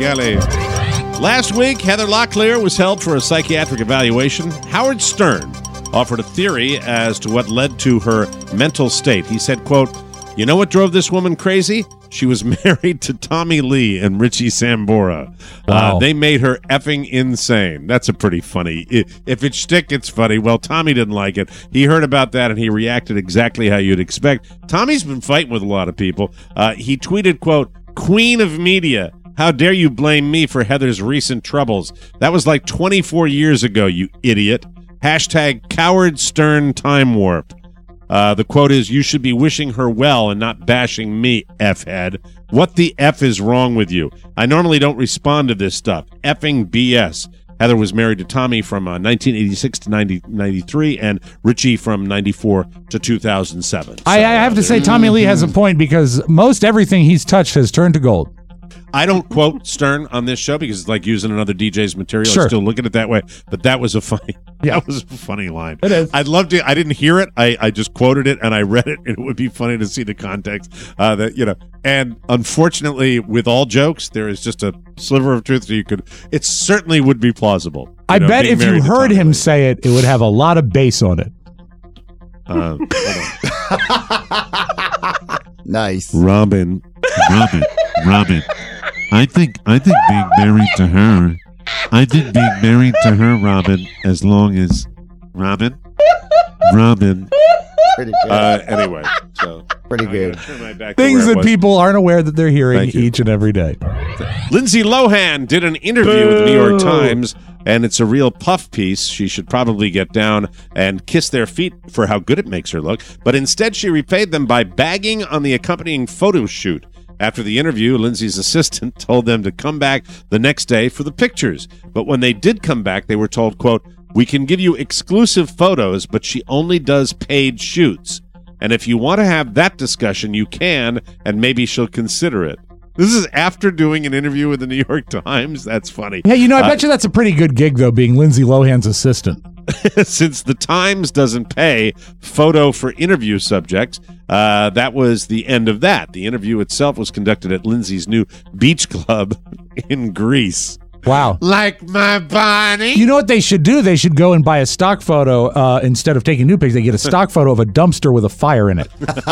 Last week, Heather Locklear was held for a psychiatric evaluation. Howard Stern offered a theory as to what led to her mental state. He said, quote, "You know what drove this woman crazy? She was married to Tommy Lee and Richie Sambora. Wow. They made her effing insane." That's a pretty funny. If it's shtick, it's funny. Well, Tommy didn't like it. He heard about that, and he reacted exactly how you'd expect. Tommy's been fighting with a lot of people. He tweeted, quote, "Queen of media. How dare you blame me for Heather's recent troubles? That was like 24 years ago, you idiot. Hashtag Coward Stern Time Warp." The quote is, "You should be wishing her well and not bashing me, F-head. What the F is wrong with you? I normally don't respond to this stuff. Effing BS." Heather was married to Tommy from 1986 to 1993 and Richie from 94 to 2007. I have to say, Tommy Lee has a point because most everything he's touched has turned to gold. I don't quote Stern on this show because it's like using another DJ's material. Sure. I still look at it that way. But that was a funny line. It is. I'd love to. I didn't hear it. I just quoted it and I read it, and it would be funny to see the context. And unfortunately, with all jokes, there is just a sliver of truth. So it certainly would be plausible. I bet if you heard him say it, it would have a lot of bass on it. Hold on. Nice. Robin. I think being married to her. I think being married to her, Robin, as long as Robin. Pretty good. Anyway, so pretty good. Things that people aren't aware that they're hearing each and every day. Lindsay Lohan did an interview with the New York Times, and it's a real puff piece. She should probably get down and kiss their feet for how good it makes her look. But instead, she repaid them by bagging on the accompanying photo shoot. After the interview, Lindsay's assistant told them to come back the next day for the pictures. But when they did come back, they were told, quote, "We can give you exclusive photos, but she only does paid shoots. And if you want to have that discussion, you can, and maybe she'll consider it." This is after doing an interview with the New York Times. That's funny. Hey, I bet you that's a pretty good gig, though, being Lindsay Lohan's assistant. Since the Times doesn't pay photo for interview subjects, that was the end of that. The interview itself was conducted at Lindsay's new beach club in Greece. Wow. Like my body. You know what they should do? They should go and buy a stock photo. Instead of taking new pics, they get a stock photo of a dumpster with a fire in it.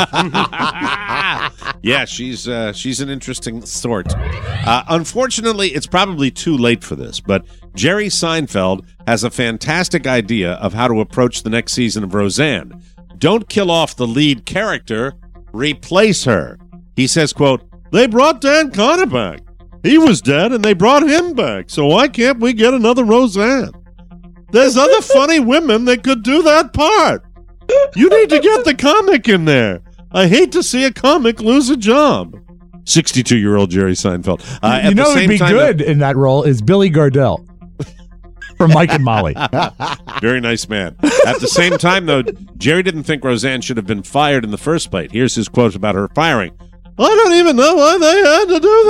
Yeah, she's an interesting sort. Unfortunately, it's probably too late for this, but Jerry Seinfeld has a fantastic idea of how to approach the next season of Roseanne. Don't kill off the lead character, replace her. He says, quote, "They brought Dan Carter back. He was dead, and they brought him back, so why can't we get another Roseanne? There's other funny women that could do that part. You need to get the comic in there. I hate to see a comic lose a job." 62-year-old Jerry Seinfeld. You know who'd be good in that role is Billy Gardell from Mike and Molly. Very nice man. At the same time, though, Jerry didn't think Roseanne should have been fired in the first place. Here's his quote about her firing. "I don't even know why they had to do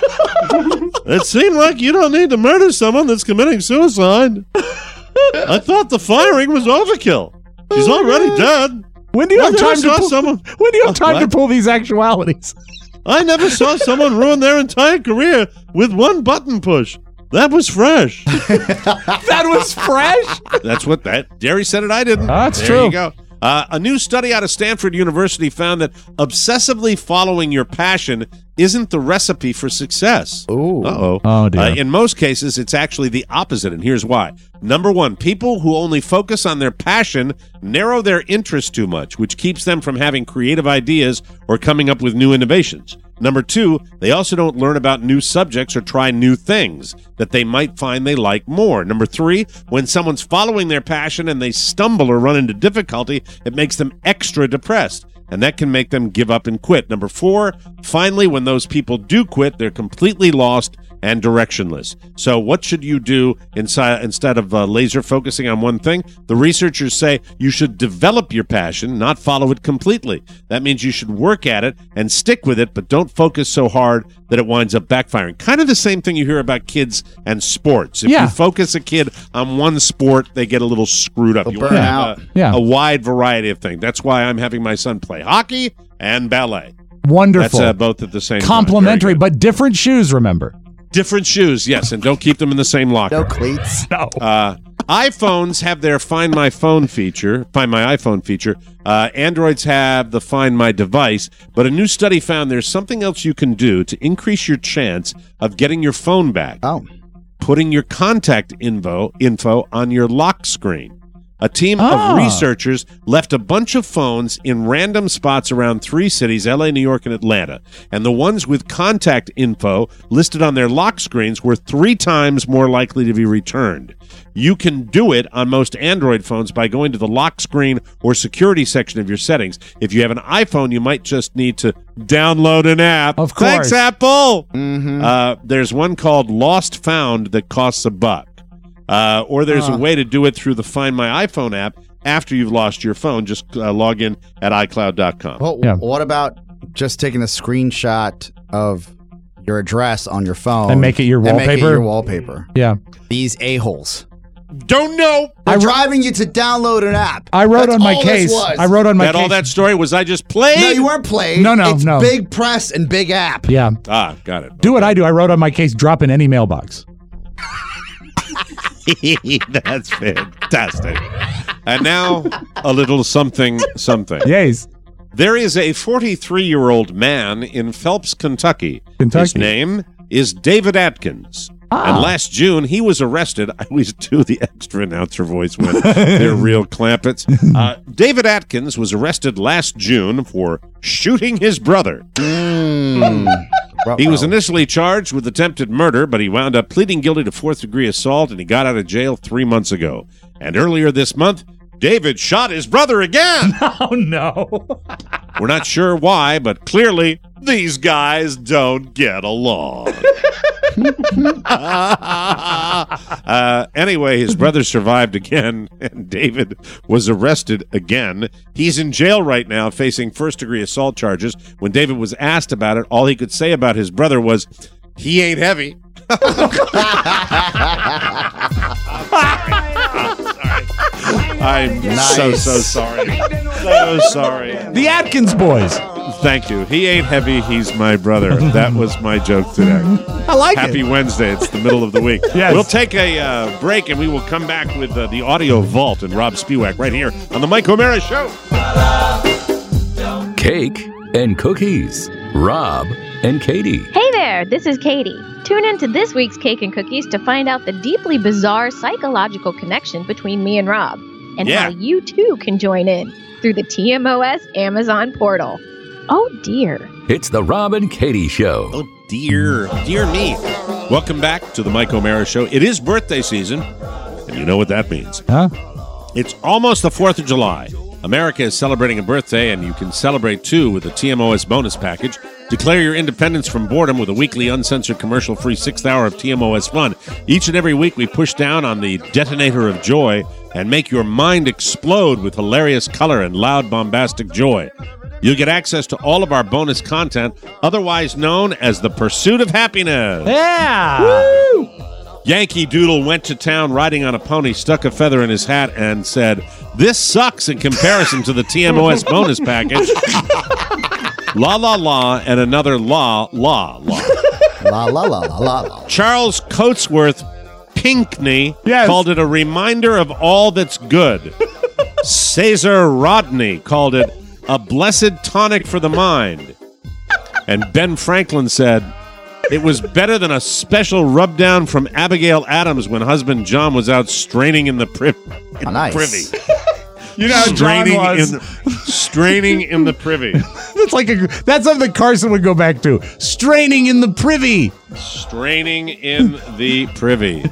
that. It seemed like you don't need to murder someone that's committing suicide. I thought the firing was overkill. She's already dead. When do you have time to pull these actualities? I never saw someone ruin their entire career with one button push. That was fresh." That was fresh? That's what Jerry said it, I didn't. That's true. There you go. A new study out of Stanford University found that obsessively following your passion isn't the recipe for success. Ooh. Uh-oh. Oh, dear. In most cases, it's actually the opposite, and here's why. Number one, people who only focus on their passion narrow their interest too much, which keeps them from having creative ideas or coming up with new innovations. Number two, they also don't learn about new subjects or try new things that they might find they like more. Number three, when someone's following their passion and they stumble or run into difficulty, it makes them extra depressed, and that can make them give up and quit. Number four, finally, when those people do quit, they're completely lost and directionless. So what should you do instead of laser focusing on one thing? The researchers say you should develop your passion, not follow it completely. That means you should work at it and stick with it, but don't focus so hard that it winds up backfiring. Kind of the same thing you hear about kids and sports. If you focus a kid on one sport, they get a little screwed up. You want to have a wide variety of things. That's why I'm having my son play hockey and ballet. Wonderful. That's both at the same time. Complementary, but different shoes, remember. Different shoes, yes, and don't keep them in the same locker. No cleats. No. iPhones have their Find My iPhone feature. Androids have the Find My Device, but a new study found there's something else you can do to increase your chance of getting your phone back. Oh. Putting your contact info on your lock screen. A team of researchers left a bunch of phones in random spots around 3 cities, LA, New York, and Atlanta. And the ones with contact info listed on their lock screens were 3 times more likely to be returned. You can do it on most Android phones by going to the lock screen or security section of your settings. If you have an iPhone, you might just need to download an app. Of course. Thanks, Apple! Mm-hmm. There's one called Lost Found that costs $1. Or there's a way to do it through the Find My iPhone app after you've lost your phone. Just log in at iCloud.com. Well, what about just taking a screenshot of your address on your phone and make it your wallpaper. Yeah. These a-holes. Don't know. They're driving you to download an app. I wrote That's on my all case. this was. I wrote on my case. All that story was I just played? No, you weren't played. No, it's no. big press and big app. Yeah. Ah, got it. Do what I do. I wrote on my case, drop in any mailbox. That's fantastic. And now a little something. Yes. There is a 43-year-old man in Phelps, Kentucky. His name is David Atkins. And last June, he was arrested. I always do the extra announcer voice when they're real clampets. David Atkins was arrested last June for shooting his brother. He was initially charged with attempted murder, but he wound up pleading guilty to fourth-degree assault, and he got out of jail 3 months ago. And earlier this month, David shot his brother again. Oh, no. We're not sure why, but clearly these guys don't get along. Anyway, his brother survived again, and David was arrested again. He's in jail right now facing first-degree assault charges. When David was asked about it, all he could say about his brother was, "He ain't heavy." I'm so sorry. So sorry. The Atkins boys. Thank you. He ain't heavy. He's my brother. That was my joke today. I like it. Happy Wednesday. It's the middle of the week. Yes. We'll take a break, and we will come back with the audio vault and Rob Spiewak right here on the Mike O'Mara Show. Cake and cookies. Rob and Katie. Hey there, this is Katie. Tune in to this week's Cake and Cookies to find out the deeply bizarre psychological connection between me and Rob, and how you too can join in through the TMOS Amazon portal. Oh dear. It's the Rob and Katie Show. Oh dear me. Welcome back to the Mike O'Mara Show. It is birthday season, and you know what that means. Huh? It's almost the 4th of July. America is celebrating a birthday, and you can celebrate too with the TMOS bonus package. Declare your independence from boredom with a weekly uncensored commercial-free 6th hour of TMOS fun. Each and every week we push down on the detonator of joy and make your mind explode with hilarious color and loud bombastic joy. You'll get access to all of our bonus content, otherwise known as the Pursuit of Happiness. Yeah! Woo! Yankee Doodle went to town riding on a pony, stuck a feather in his hat, and said, "This sucks in comparison to the TMOS bonus package." La la la and another la la la. La la la la la la. Charles Coatsworth Pinckney called it a reminder of all that's good. Caesar Rodney called it a blessed tonic for the mind. And Ben Franklin said, "It was better than a special rub down from Abigail Adams when husband John was out straining in the privy." You know how John was. Straining in the privy. That's something Carson would go back to. Straining in the privy. Straining in the privy.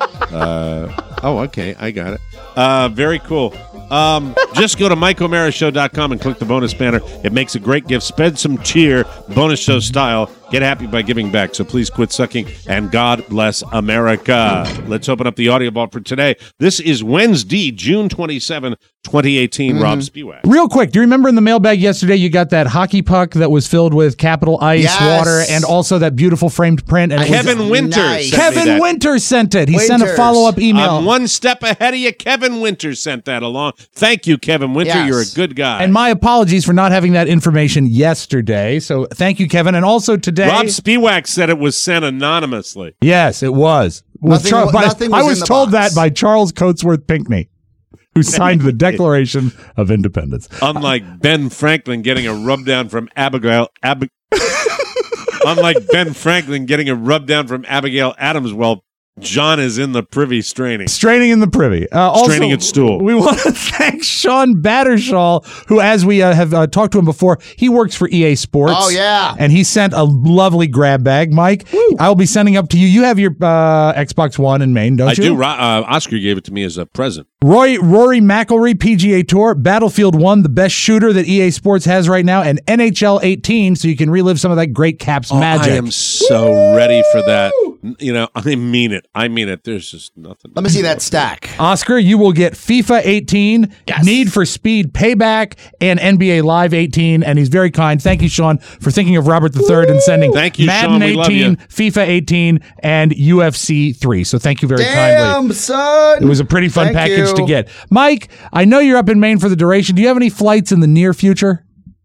Okay, I got it. Very cool. Just go to MikeO'MaraShow.com and click the bonus banner. It makes a great gift. Spread some cheer, bonus show style. Get happy by giving back. So please quit sucking, and God bless America. Let's open up the audio vault for today. This is Wednesday, June 27, 2018. Rob Spiewak. Real quick, do you remember in the mailbag yesterday you got that hockey puck that was filled with capital ice, water, and also that beautiful framed print? And Kevin Winters. Kevin Winters sent it. He sent a follow-up email. I'm one step ahead of you. Kevin Winters sent that along. Thank you, Kevin Winter. Yes. You're a good guy. And my apologies for not having that information yesterday. So thank you, Kevin. And also today, Rob Spiewak said it was sent anonymously. Yes, it was. I was told that by Charles Coatsworth Pinckney, who signed the Declaration of Independence. Unlike Ben Franklin getting a rub down from Abigail Adams, well, John is in the privy straining. Straining in the privy. Straining its stool. We want to thank Sean Battershall, who, as we have talked to him before, he works for EA Sports. Oh, yeah. And he sent a lovely grab bag. Mike, I'll be sending up to you. You have your Xbox One in Maine, don't you? I do. Oscar gave it to me as a present. Rory McIlroy, PGA Tour, Battlefield 1, the best shooter that EA Sports has right now, and NHL 18, so you can relive some of that great Caps magic. I am so ready for that. I mean it. There's just nothing. Let me see that stack. Oscar, you will get FIFA 18, Need for Speed Payback, and NBA Live 18. And he's very kind. Thank you, Sean, for thinking of Robert III and sending Madden 18, FIFA 18, and UFC 3. So thank you very kindly. Son. It was a pretty fun package to get. Mike, I know you're up in Maine for the duration. Do you have any flights in the near future?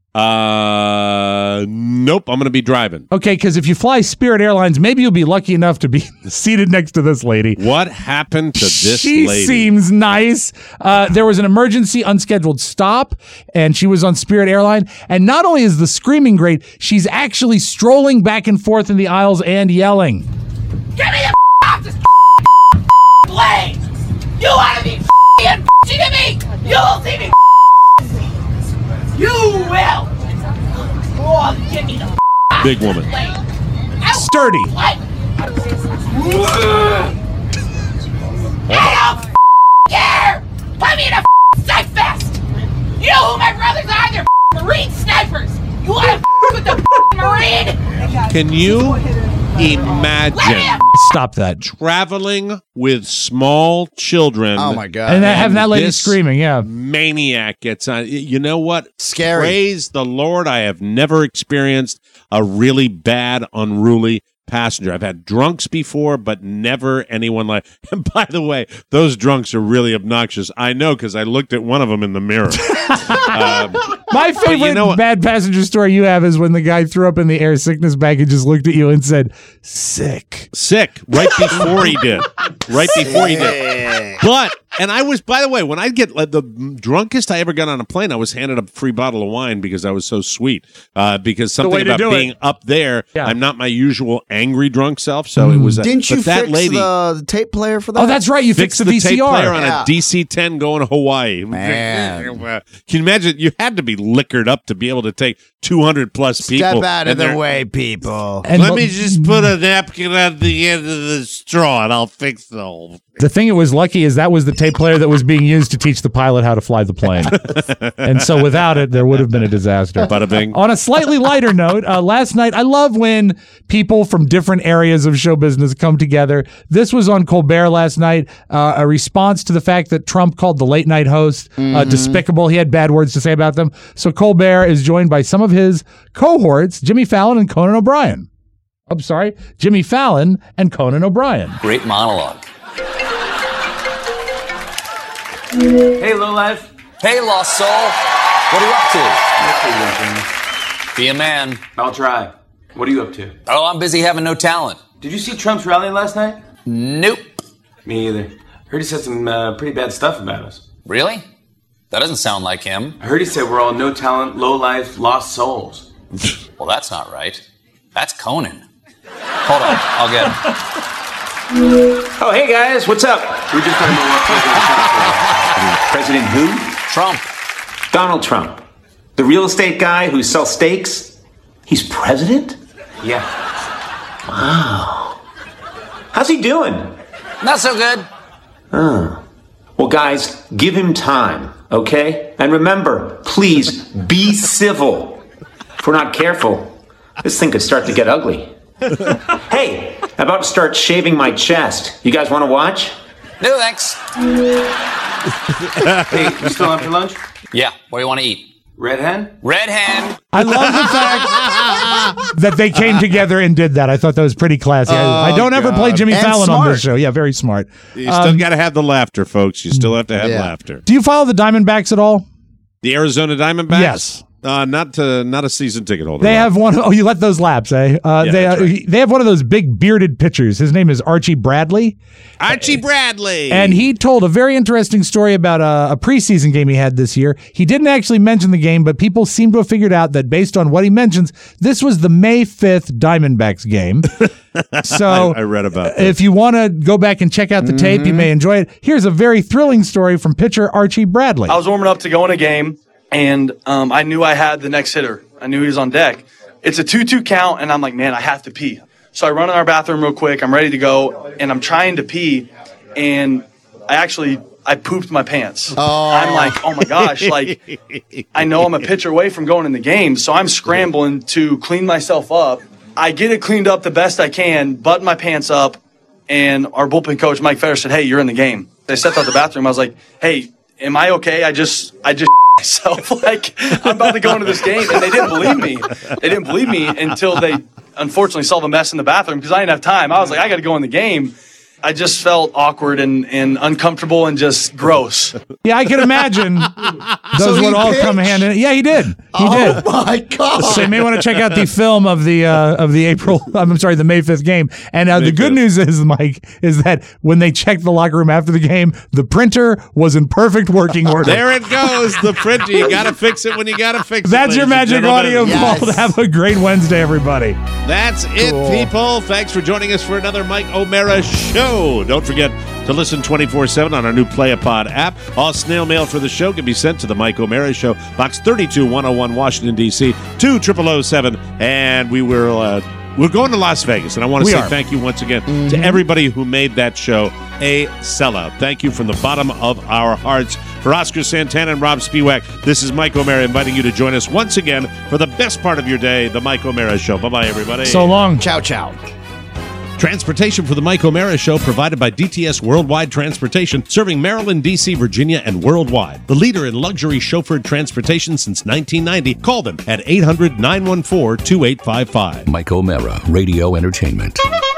Nope. I'm going to be driving. Okay, because if you fly Spirit Airlines, maybe you'll be lucky enough to be seated next to this lady. What happened to this lady? She seems nice. There was an emergency unscheduled stop, and she was on Spirit Airline. And not only is the screaming great, she's actually strolling back and forth in the aisles and yelling. Get me the off this plane! You want to be and to me? You will see me. You will. Oh, get me the big woman. Sturdy. What? I don't care. Put me in a safe vest. You know who my brothers are? They're Marine snipers. You want to with the Marine? Can you imagine? Stop that. Traveling with small children. Oh my God. And having that lady screaming, yeah. Maniac gets on. You know what? Scary. Praise the Lord. I have never experienced a really bad, unruly passenger. I've had drunks before, but never anyone like. And by the way, those drunks are really obnoxious. I know because I looked at one of them in the mirror. My favorite bad passenger story you have is when the guy threw up in the air sickness bag and just looked at you and said, sick. Right before he did. But, and I was, by the way, when I get the drunkest I ever got on a plane, I was handed a free bottle of wine because I was so sweet. Because something about being up there, I'm not my usual angry drunk self. So it was. Didn't you that fix lady, the tape player for that? Oh, that's right. You fixed the VCR. Tape player on a DC-10 going to Hawaii. Man. Can you imagine? You had to be liquored up to be able to take 200 plus people. Step out of the way, people. And let me just put a napkin at the end of the straw and I'll fix the whole thing. The thing that was lucky is that was the tape player that was being used to teach the pilot how to fly the plane. And so without it, there would have been a disaster. Bada bing. On a slightly lighter note, last night, I love when people from different areas of show business come together. This was on Colbert last night, a response to the fact that Trump called the late night host despicable. He had bad words to say about them. So Colbert is joined by some of his cohorts, Jimmy Fallon and Conan O'Brien. I'm sorry, Jimmy Fallon and Conan O'Brien. Great monologue. Hey, lowlife. Hey, lost soul. What are you up to? Be a man. I'll try. What are you up to? Oh, I'm busy having no talent. Did you see Trump's rally last night? Nope. Me either. Heard he said some pretty bad stuff about us. Really? That doesn't sound like him. I heard he said we're all no talent, low life, lost souls. Well, that's not right. That's Conan. Hold on, I'll get him. Oh, hey guys, what's up? We're just talking about what President who? Trump. Donald Trump. The real estate guy who sells steaks? He's president? Yeah. Wow. How's he doing? Not so good. Oh. Well, guys, give him time, okay? And remember, please be civil. If we're not careful, this thing could start to get ugly. Hey, I'm about to start shaving my chest. You guys want to watch? No, thanks. Hey, you still on for lunch? Yeah, what do you want to eat? Red hen? Red hen. I love the fact that they came together and did that. I thought that was pretty classy. I don't ever play Jimmy Fallon on this show. Yeah, very smart. You still got to have the laughter, folks. You still have to have laughter. Do you follow the Diamondbacks at all? The Arizona Diamondbacks? Yes. Not a season ticket holder. They have one. Oh, you let those lapse, eh? They have one of those big bearded pitchers. His name is Archie Bradley. Archie Bradley. And he told a very interesting story about a preseason game he had this year. He didn't actually mention the game, but people seem to have figured out that based on what he mentions, this was the May 5th Diamondbacks game. So I read about that. If you want to go back and check out the tape, you may enjoy it. Here's a very thrilling story from pitcher Archie Bradley. I was warming up to go in a game. And I knew I had the next hitter. I knew he was on deck. It's a 2-2 count, and I'm like, man, I have to pee. So I run in our bathroom real quick. I'm ready to go, and I'm trying to pee, and I pooped my pants. Oh. I'm like, oh my gosh, like I know I'm a pitcher away from going in the game, so I'm scrambling to clean myself up. I get it cleaned up the best I can, button my pants up, and our bullpen coach, Mike Fetter, said, hey, you're in the game. I stepped out the bathroom. I was like, hey, am I okay? I just myself. Like, I'm about to go into this game. And they didn't believe me. They didn't believe me until they unfortunately saw the mess in the bathroom because I didn't have time. I was like, I got to go in the game. I just felt awkward and uncomfortable and just gross. Yeah, I can imagine those would all come hand in. Yeah, he did. He did. Oh my God! So you may want to check out the film of the the May 5th game. And the good news is, Mike, is that when they checked the locker room after the game, the printer was in perfect working order. There it goes, the printer. You got to fix it when you got to fix it. That's your magic audio vault. Have a great Wednesday, everybody. That's it, people. Thanks for joining us for another Mike O'Mara show. Don't forget to listen 24/7 on our new Play-A-Pod app. All snail mail for the show can be sent to the Mike O'Mara Show, Box 32101, Washington, D.C., 20007. And we're going to Las Vegas, and I want to say thank you once again to everybody who made that show a sellout. Thank you from the bottom of our hearts. For Oscar Santana and Rob Spiewak, this is Mike O'Mara inviting you to join us once again for the best part of your day, the Mike O'Mara Show. Bye-bye, everybody. So long. Ciao, ciao. Transportation for the Mike O'Mara Show provided by DTS Worldwide Transportation, serving Maryland, D.C., Virginia, and worldwide. The leader in luxury chauffeured transportation since 1990. Call them at 800-914-2855. Mike O'Mara, Radio Entertainment.